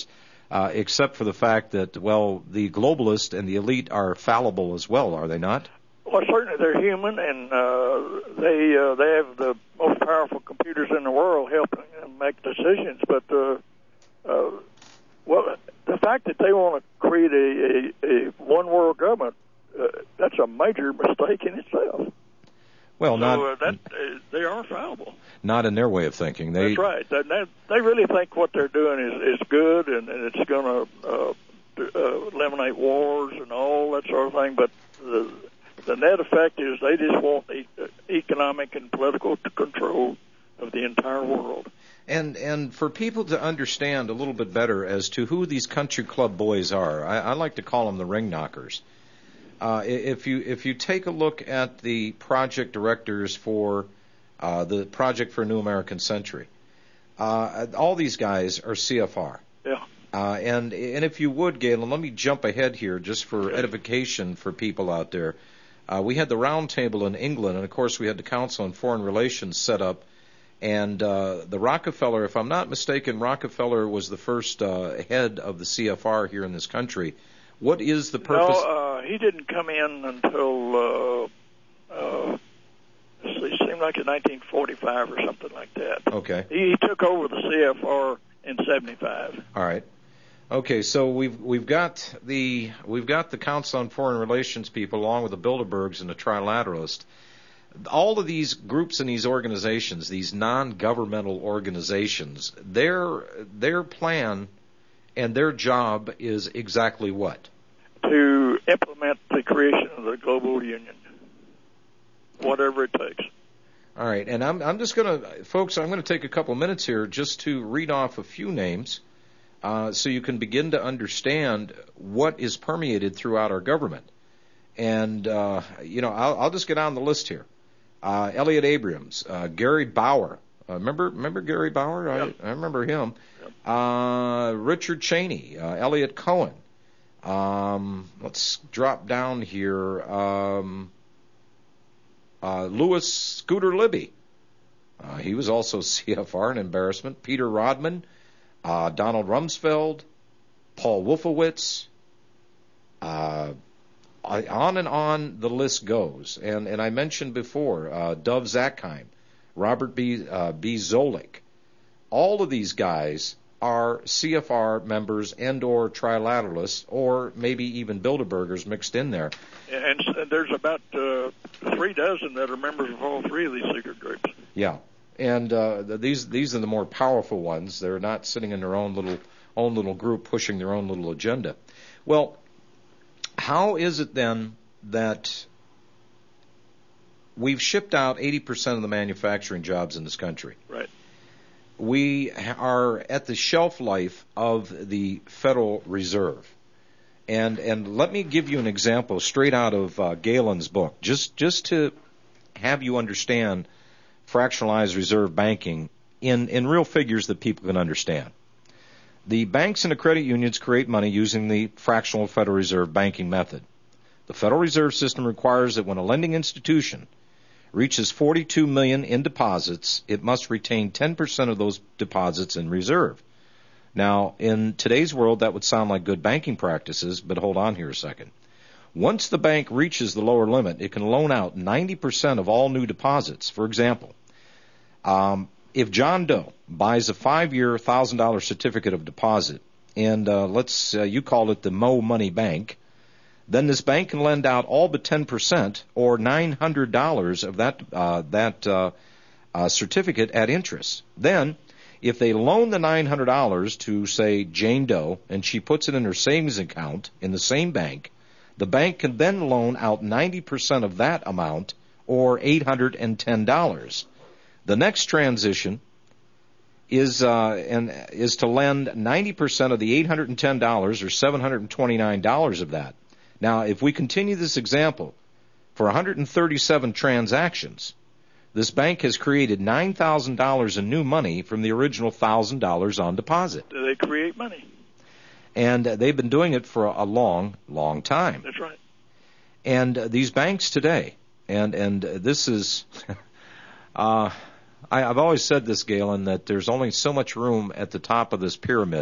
Speaker 2: uh, except for the fact that, well, the globalists and the elite are fallible as well, are they not?
Speaker 11: Well, certainly they're human, and uh, they uh, they have the most powerful computers in the world helping them make decisions. But uh, uh, well, the fact that they want to create a, a, a one world government, uh, that's a major mistake in itself.
Speaker 2: Well,
Speaker 11: so,
Speaker 2: not
Speaker 11: uh, that uh, they are fallible.
Speaker 2: Not in their way of thinking. They,
Speaker 11: That's right. They, they really think what they're doing is, is good, and, and it's going to uh, uh, eliminate wars and all that sort of thing. But the the net effect is they just want the economic and political control of the entire world.
Speaker 2: And and for people to understand a little bit better as to who these country club boys are, I, I like to call them the ring knockers. Uh, if you if you take a look at the project directors for uh, the Project for a New American Century, uh, all these guys are C F R.
Speaker 11: Yeah.
Speaker 2: Uh, and and if you would, Galen, let me jump ahead here just for
Speaker 11: okay.
Speaker 2: edification for people out there. Uh, we had the round table in England, and of course we had the Council on Foreign Relations set up. And uh, the Rockefeller, if I'm not mistaken, Rockefeller was the first uh, head of the C F R here in this country. What is the purpose?
Speaker 11: No, uh, he didn't come in until, uh, uh, it seemed like in nineteen forty-five or something like that.
Speaker 2: Okay.
Speaker 11: He, he took over the C F R in seventy-five.
Speaker 2: All right. Okay, so we've we've got the we've got the Council on Foreign Relations people, along with the Bilderbergs and the Trilateralists. All of these groups and these organizations, these non-governmental organizations, their their plan and their job is exactly what?
Speaker 11: To implement the creation of the global union, whatever it takes.
Speaker 2: All right, and I'm I'm just going to, folks, I'm going to take a couple minutes here just to read off a few names uh, so you can begin to understand what is permeated throughout our government. And, uh, you know, I'll, I'll just get on the list here. Uh, Elliot Abrams, uh, Gary Bauer. Uh, remember remember Gary Bauer?
Speaker 11: Yep.
Speaker 2: I, I remember him.
Speaker 11: Yep.
Speaker 2: Uh, Richard Cheney, uh, Elliot Cohen. Um, let's drop down here. Um, uh, Louis Scooter Libby. Uh, he was also C F R, an embarrassment. Peter Rodman, uh, Donald Rumsfeld, Paul Wolfowitz. Uh, on and on the list goes. And, and I mentioned before, uh, Dov Zakheim, Robert B. Uh, B. Zoellick. All of these guys are C F R members and or trilateralists, or maybe even Bilderbergers mixed in there.
Speaker 11: And, and there's about uh, three dozen that are members of all three of these secret groups.
Speaker 2: Yeah, and uh, these these are the more powerful ones. They're not sitting in their own little own little group pushing their own little agenda. Well, how is it then that we've shipped out eighty percent of the manufacturing jobs in this country?
Speaker 11: Right.
Speaker 2: We are at the shelf life of the Federal Reserve. And and let me give you an example straight out of uh, Galen's book, just just to have you understand fractionalized reserve banking in, in real figures that people can understand. The banks and the credit unions create money using the fractional Federal Reserve banking method. The Federal Reserve System requires that when a lending institution reaches forty-two million dollars in deposits, it must retain ten percent of those deposits in reserve. Now, in today's world, that would sound like good banking practices, but hold on here a second. Once the bank reaches the lower limit, it can loan out ninety percent of all new deposits. For example, um, if John Doe buys a five-year, one thousand dollars certificate of deposit, and uh, let's uh, you call it the Mo Money Bank, then this bank can lend out all but ten percent, or nine hundred dollars of that uh, that uh, uh, certificate at interest. Then, if they loan the nine hundred dollars to, say, Jane Doe, and she puts it in her savings account in the same bank, the bank can then loan out ninety percent of that amount, or eight hundred ten dollars. The next transition is uh, and is to lend ninety percent of the eight hundred ten dollars, or seven hundred twenty-nine dollars of that. Now, if we continue this example for one hundred thirty-seven transactions, this bank has created nine thousand dollars in new money from the original one thousand dollars on deposit.
Speaker 11: They create money.
Speaker 2: And uh, they've been doing it for a long, long time.
Speaker 11: That's right.
Speaker 2: And uh, these banks today, and, and uh, this is, uh, I, I've always said this, Galen, that there's only so much room at the top of this pyramid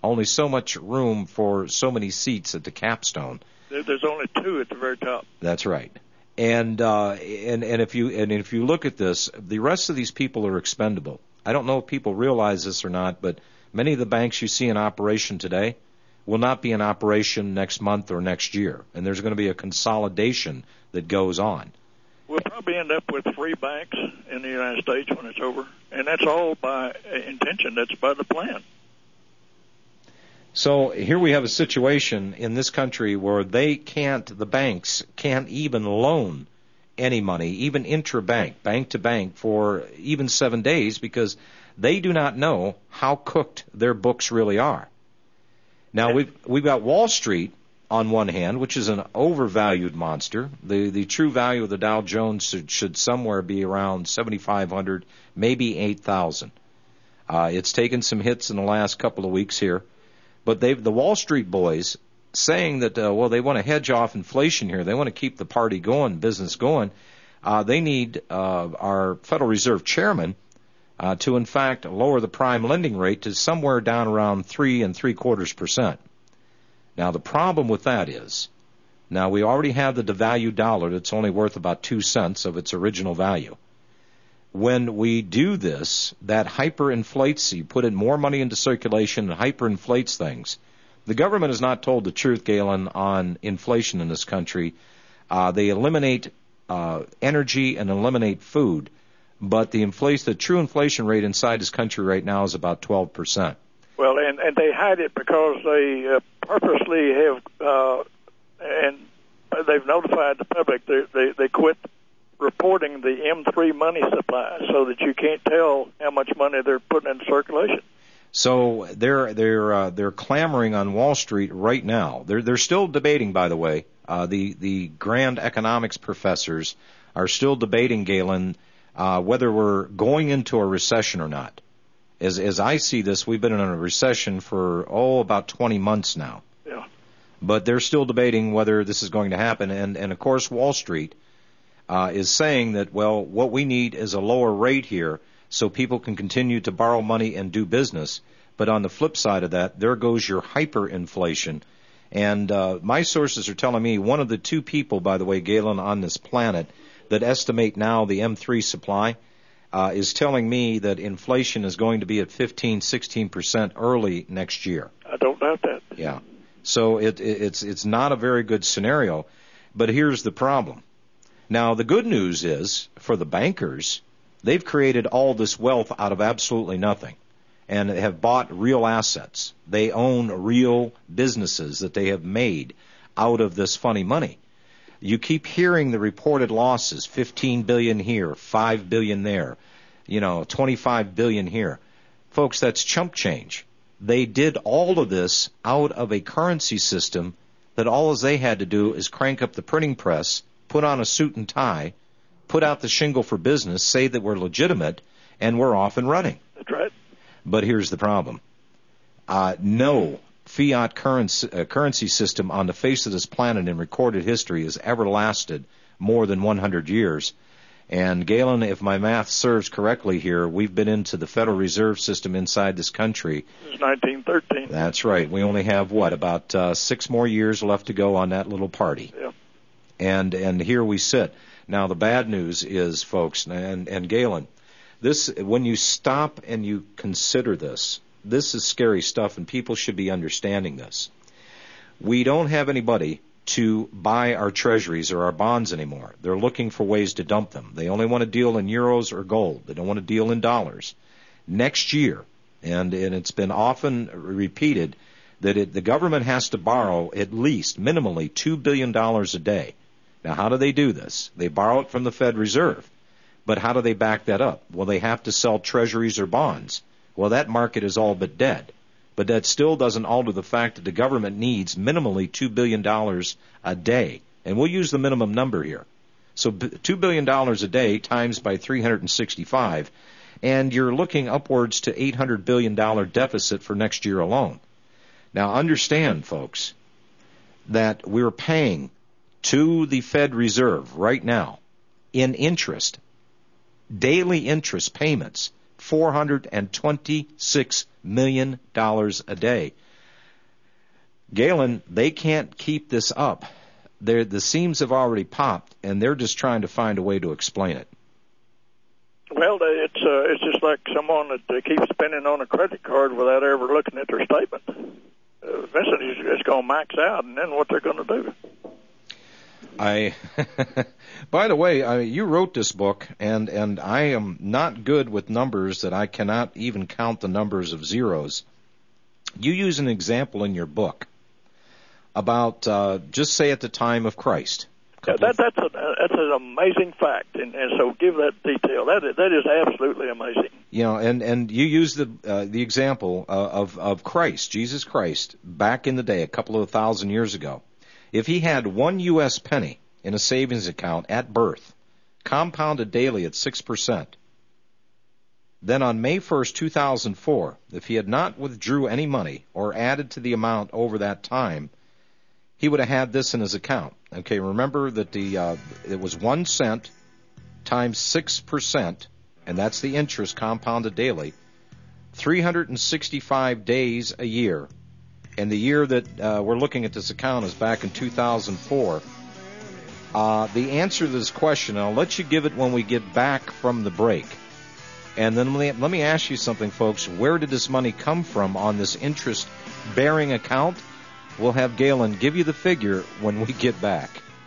Speaker 2: only so much room for so many seats at the capstone.
Speaker 11: There, there's only two at the very top.
Speaker 2: That's right. And uh, and and if you and if you look at this, the rest of these people are expendable. I don't know if people realize this or not, but many of the banks you see in operation today will not be in operation next month or next year, and there's going to be a consolidation that goes on.
Speaker 11: We'll probably end up with three banks in the United States when it's over, and that's all by intention. That's by the plan.
Speaker 2: So here we have a situation in this country where they can't, the banks can't even loan any money, even intra-bank, bank to bank, for even seven days because they do not know how cooked their books really are. Now, we've, we've got Wall Street on one hand, which is an overvalued monster. The the true value of the Dow Jones should, should somewhere be around seventy-five hundred, maybe eight thousand. Uh, it's taken some hits in the last couple of weeks here. But they've, the Wall Street boys saying that, uh, well, they want to hedge off inflation here. They want to keep the party going, business going. Uh, they need uh, our Federal Reserve chairman uh, to, in fact, lower the prime lending rate to somewhere down around three and three quarters percent. Now, the problem with that is, now we already have the devalued dollar that's only worth about two cents of its original value. When we do this, that hyperinflates, you put in more money into circulation and hyperinflates things. The government has not told the truth, Galen, on inflation in this country. Uh, they eliminate uh, energy and eliminate food, but the inflation, the true inflation rate inside this country right now is about twelve percent.
Speaker 11: Well, and, and they hide it because they uh, purposely have, uh, and they've notified the public, they, they, they quit reporting the M three money supply so that you can't tell how much money they're putting into circulation.
Speaker 2: So they're they're uh, they're clamoring on Wall Street right now. They're they're still debating, by the way. Uh, the the grand economics professors are still debating, Galen, uh, whether we're going into a recession or not. As as I see this, we've been in a recession for oh about twenty months now.
Speaker 11: Yeah.
Speaker 2: But they're still debating whether this is going to happen, and and of course Wall Street Uh, is saying that, well, what we need is a lower rate here so people can continue to borrow money and do business. But on the flip side of that, there goes your hyperinflation. And uh, my sources are telling me one of the two people, by the way, Galen, on this planet that estimate now the M three supply uh, is telling me that inflation is going to be at fifteen, sixteen percent early next year.
Speaker 11: I don't doubt that.
Speaker 2: Yeah. So it, it, it's it's not a very good scenario. But here's the problem. Now, the good news is, for the bankers, they've created all this wealth out of absolutely nothing and have bought real assets. They own real businesses that they have made out of this funny money. You keep hearing the reported losses, fifteen billion dollars here, five billion dollars there, you know, twenty-five billion dollars here. Folks, that's chump change. They did all of this out of a currency system that all they had to do is crank up the printing press, put on a suit and tie, put out the shingle for business, say that we're legitimate, and we're off and running.
Speaker 11: That's right.
Speaker 2: But here's the problem. Uh, no fiat currency, uh, currency system on the face of this planet in recorded history has ever lasted more than one hundred years. And, Galen, if my math serves correctly here, we've been into the Federal Reserve System inside this country.
Speaker 11: Since nineteen thirteen.
Speaker 2: That's right. We only have, what, about uh, six more years left to go on that little party.
Speaker 11: Yeah.
Speaker 2: And and here we sit. Now, the bad news is, folks, and, and Galen, this, when you stop and you consider this, this is scary stuff, and people should be understanding this. We don't have anybody to buy our treasuries or our bonds anymore. They're looking for ways to dump them. They only want to deal in euros or gold. They don't want to deal in dollars. Next year, and, and it's been often repeated, that it, the government has to borrow at least, minimally, two billion dollars a day. Now, how do they do this? They borrow it from the Fed Reserve. But how do they back that up? Well, they have to sell treasuries or bonds. Well, that market is all but dead. But that still doesn't alter the fact that the government needs minimally two billion dollars a day. And we'll use the minimum number here. So two billion dollars a day times by three hundred sixty-five, and you're looking upwards to eight hundred billion dollars deficit for next year alone. Now, understand, folks, that we're paying to the Fed Reserve right now in interest, daily interest payments, four hundred twenty-six million dollars a day. Galen, they can't keep this up. They're, the seams have already popped, and they're just trying to find a way to explain it.
Speaker 11: Well, they, it's uh, it's just like someone that uh, keeps spending on a credit card without ever looking at their statement. Uh, eventually, it's, it's going to max out, and then what they're going to do?
Speaker 2: I, by the way, I, you wrote this book, and, and I am not good with numbers that I cannot even count the numbers of zeros. You use an example in your book about, uh, just say at the time of Christ.
Speaker 11: Yeah, that, that's, a, that's an amazing fact, and, and so give that detail. That is, that is absolutely amazing.
Speaker 2: You know, and, and you use the uh, the example uh, of, of Christ, Jesus Christ, back in the day, a couple of thousand years ago. If he had one U S penny in a savings account at birth, compounded daily at six percent, then on May first, two thousand four, if he had not withdrew any money or added to the amount over that time, he would have had this in his account. Okay, remember that the uh, it was one cent times six percent, and that's the interest compounded daily, three hundred sixty-five days a year. And the year that uh, we're looking at this account is back in two thousand four. Uh, the answer to this question, and I'll let you give it when we get back from the break. And then let me, let me ask you something, folks. Where did this money come from on this interest-bearing account? We'll have Galen give you the figure when we get back.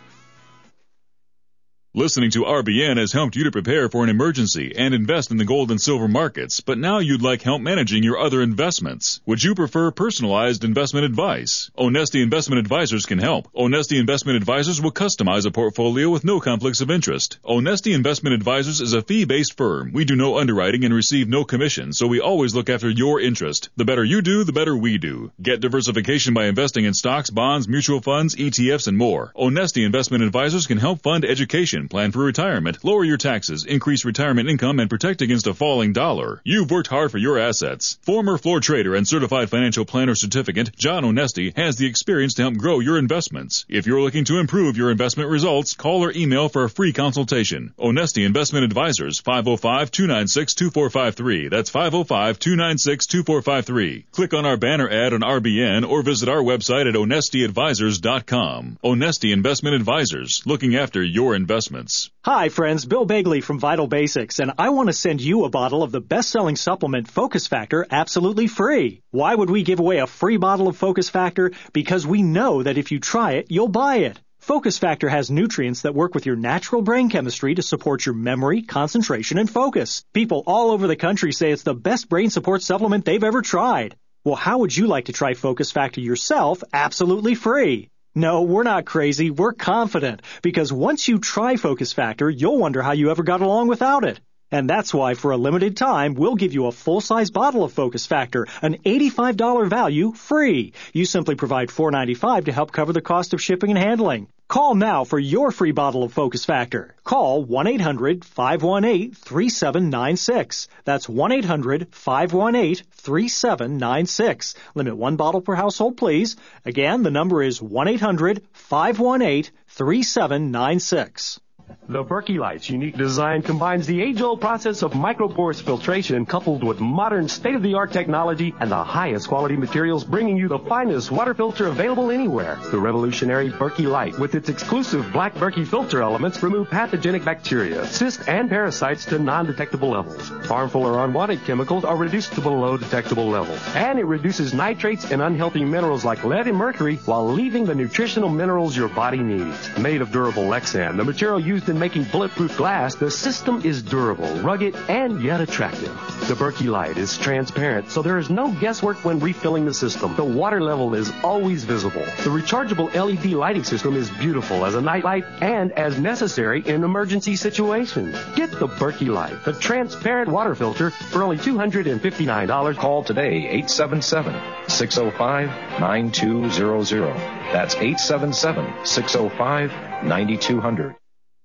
Speaker 15: Listening to R B N has helped you to prepare for an emergency and invest in the gold and silver markets, but now you'd like help managing your other investments. Would you prefer personalized investment advice? Onesti Investment Advisors can help. Onesti Investment Advisors will customize a portfolio with no conflicts of interest. Onesti Investment Advisors is a fee-based firm. We do no underwriting and receive no commission, so we always look after your interest. The better you do, the better we do. Get diversification by investing in stocks, bonds, mutual funds, E T Fs, and more. Onesti Investment Advisors can help fund education, plan for retirement, lower your taxes, increase retirement income, and protect against a falling dollar. You've worked hard for your assets. Former floor trader and certified financial planner certificate, John Onesti, has the experience to help grow your investments. If you're looking to improve your investment results, call or email for a free consultation. Onesti Investment Advisors, five oh five, two nine six, two four five three. That's five oh five, two nine six, two four five three. Click on our banner ad on R B N or visit our website at onesti advisors dot com. Onesti Investment Advisors, looking after your investments.
Speaker 16: Hi friends, Bill Bagley from Vital Basics, and I want to send you a bottle of the best-selling supplement Focus Factor absolutely free. Why would we give away a free bottle of Focus Factor? Because we know that if you try it, you'll buy it. Focus Factor has nutrients that work with your natural brain chemistry to support your memory, concentration, and focus. People all over the country say it's the best brain support supplement they've ever tried. Well, how would you like to try Focus Factor yourself absolutely free? No, we're not crazy. We're confident. Because once you try Focus Factor, you'll wonder how you ever got along without it. And that's why, for a limited time, we'll give you a full-size bottle of Focus Factor, an eighty-five dollars value, free. You simply provide four dollars and ninety-five cents to help cover the cost of shipping and handling. Call now for your free bottle of Focus Factor. Call one eight hundred, five one eight, three seven nine six. That's one eight hundred, five one eight, three seven nine six. Limit one bottle per household, please. Again, the number is one eight hundred, five one eight, three seven nine six.
Speaker 17: The Berkey Light's unique design combines the age-old process of microporous filtration coupled with modern state-of-the-art technology and the highest quality materials, bringing you the finest water filter available anywhere. The revolutionary Berkey Light, with its exclusive black Berkey filter elements, remove pathogenic bacteria, cysts, and parasites to non-detectable levels. Harmful or unwanted chemicals are reduced to below detectable levels. And it reduces nitrates and unhealthy minerals like lead and mercury while leaving the nutritional minerals your body needs. Made of durable Lexan, the material used in making bulletproof glass, the system is durable, rugged, and yet attractive. The Berkey Light is transparent, so there is no guesswork when refilling the system. The water level is always visible. The rechargeable L E D lighting system is beautiful as a night light and as necessary in emergency situations. Get the Berkey Light, the transparent water filter, for only two hundred fifty-nine dollars.
Speaker 2: Call today, eight seven seven, six oh five, nine two zero zero. That's eight seven seven, six oh five, nine two zero zero.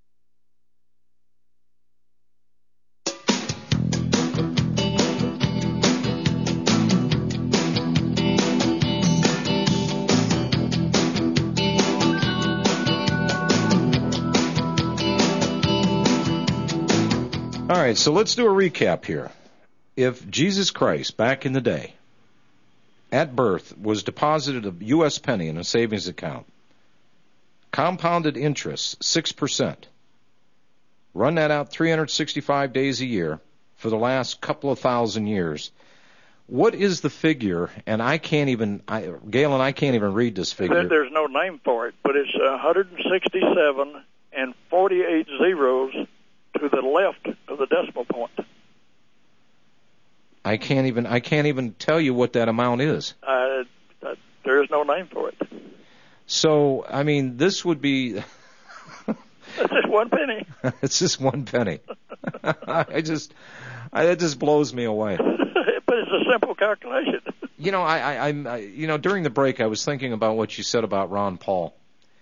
Speaker 2: All right, so let's do a recap here. If Jesus Christ, back in the day, at birth was deposited a U S penny in a savings account, compounded interest six percent, run that out three hundred sixty-five days a year for the last couple of thousand years, what is the figure? And I can't even, I, Galen, I can't even read this figure.
Speaker 11: There's no name for it, but it's one hundred sixty-seven and forty-eight zeros to the left of the decimal point.
Speaker 2: I can't even, I can't even tell you what that amount is.
Speaker 11: Uh, uh, there is no name for it.
Speaker 2: So, I mean, this would be...
Speaker 11: It's just one penny.
Speaker 2: It's just one penny. I just, I, it just blows me away.
Speaker 11: But it's a simple calculation.
Speaker 2: You know, I, I, I'm, I, you know, during the break, I was thinking about what you said about Ron Paul,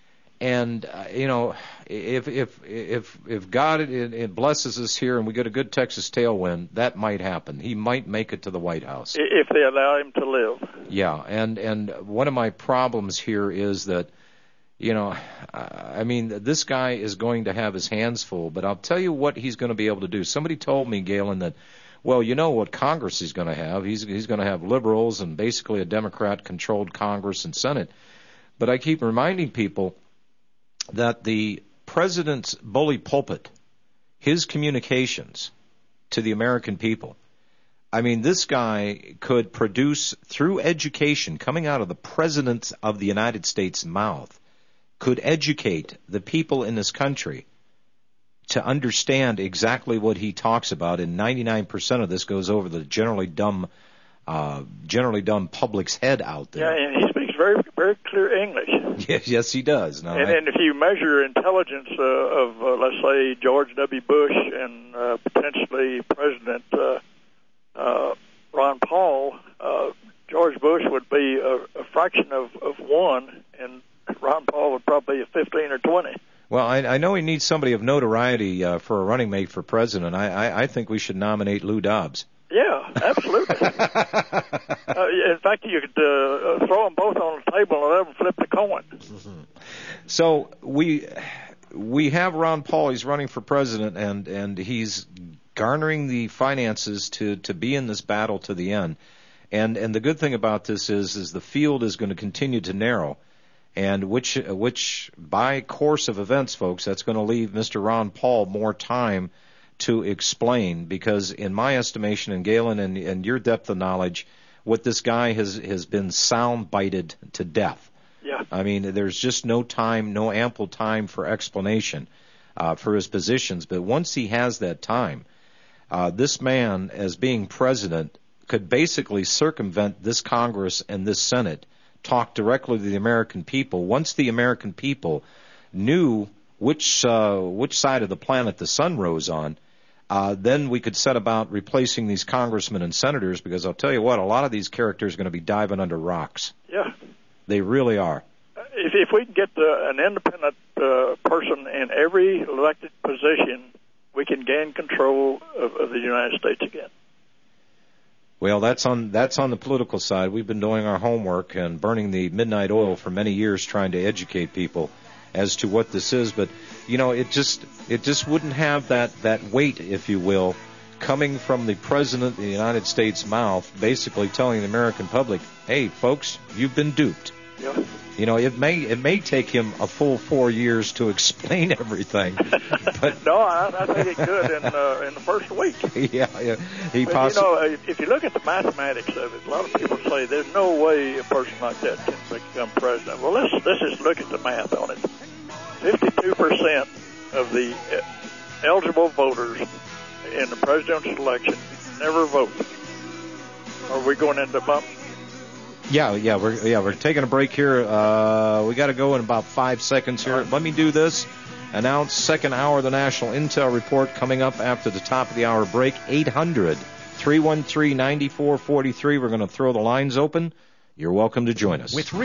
Speaker 2: and uh, you know, if if if if God it, it blesses us here and we get a good Texas tailwind, that might happen. He might make it to the White House
Speaker 11: if they allow him to live.
Speaker 2: Yeah, and and one of my problems here is that, you know, I mean, this guy is going to have his hands full, but I'll tell you what he's going to be able to do. Somebody told me, Galen, that, well, you know what Congress he's going to have. He's he's going to have liberals and basically a Democrat-controlled Congress and Senate. But I keep reminding people that the president's bully pulpit, his communications to the American people, I mean, this guy could produce, through education coming out of the president of the United States' mouth, could educate the people in this country to understand exactly what he talks about, and ninety-nine percent of this goes over the generally dumb, uh, generally dumb public's head out there.
Speaker 11: Yeah, and he speaks very, very clear English.
Speaker 2: Yes, yes, he does. No,
Speaker 11: and,
Speaker 2: I,
Speaker 11: and if you measure intelligence uh, of, uh, let's say, George W. Bush and uh, potentially President uh, uh, Ron Paul, uh, George Bush would be a, a fraction of, of one, and Ron Paul would probably be a fifteen or twenty.
Speaker 2: Well, I, I know he needs somebody of notoriety uh, for a running mate for president. I, I, I think we should nominate Lou Dobbs.
Speaker 11: Yeah, absolutely. uh, in fact, you could uh, throw them both on the table and let them flip the coin.
Speaker 2: Mm-hmm. So we we have Ron Paul. He's running for president, and, and he's garnering the finances to, to be in this battle to the end. And and the good thing about this is is the field is going to continue to narrow. And which, which by course of events, folks, that's going to leave Mister Ron Paul more time to explain, because in my estimation, and Galen, and, and your depth of knowledge, what this guy has, has been sound-bited to death.
Speaker 11: Yeah.
Speaker 2: I mean, there's just no time, no ample time for explanation uh, for his positions. But once he has that time, uh, this man, as being president, could basically circumvent this Congress and this Senate, talk directly to the American people. Once the American people knew which uh, which side of the planet the sun rose on, uh, then we could set about replacing these congressmen and senators, because I'll tell you what, a lot of these characters are going to be diving under rocks.
Speaker 11: Yeah.
Speaker 2: They really are.
Speaker 11: If, if we can get the, an independent uh, person in every elected position, we can gain control of, of the United States again.
Speaker 2: Well, that's on that's on the political side. We've been doing our homework and burning the midnight oil for many years, trying to educate people as to what this is. But you know, it just it just wouldn't have that that weight, if you will, coming from the president of the United States' mouth, basically telling the American public, "Hey, folks, you've been duped."
Speaker 11: Yeah.
Speaker 2: You know, it may it may take him a full four years to explain everything. But
Speaker 11: no, I, I think it could in uh, in the first week.
Speaker 2: Yeah, yeah. He
Speaker 11: but,
Speaker 2: possibly.
Speaker 11: You know, if you look at the mathematics of it, a lot of people say there's no way a person like that can become president. Well, let's let's just look at the math on it. Fifty-two percent of the eligible voters in the presidential election never vote. Are we going into bump?
Speaker 2: Yeah, yeah, we're yeah we're taking a break here. Uh, we got to go in about five seconds here. Let me do this. Announce second hour of the National Intel Report coming up after the top of the hour break. eight hundred, three one three, nine four four three. We're going to throw the lines open. You're welcome to join us.
Speaker 13: With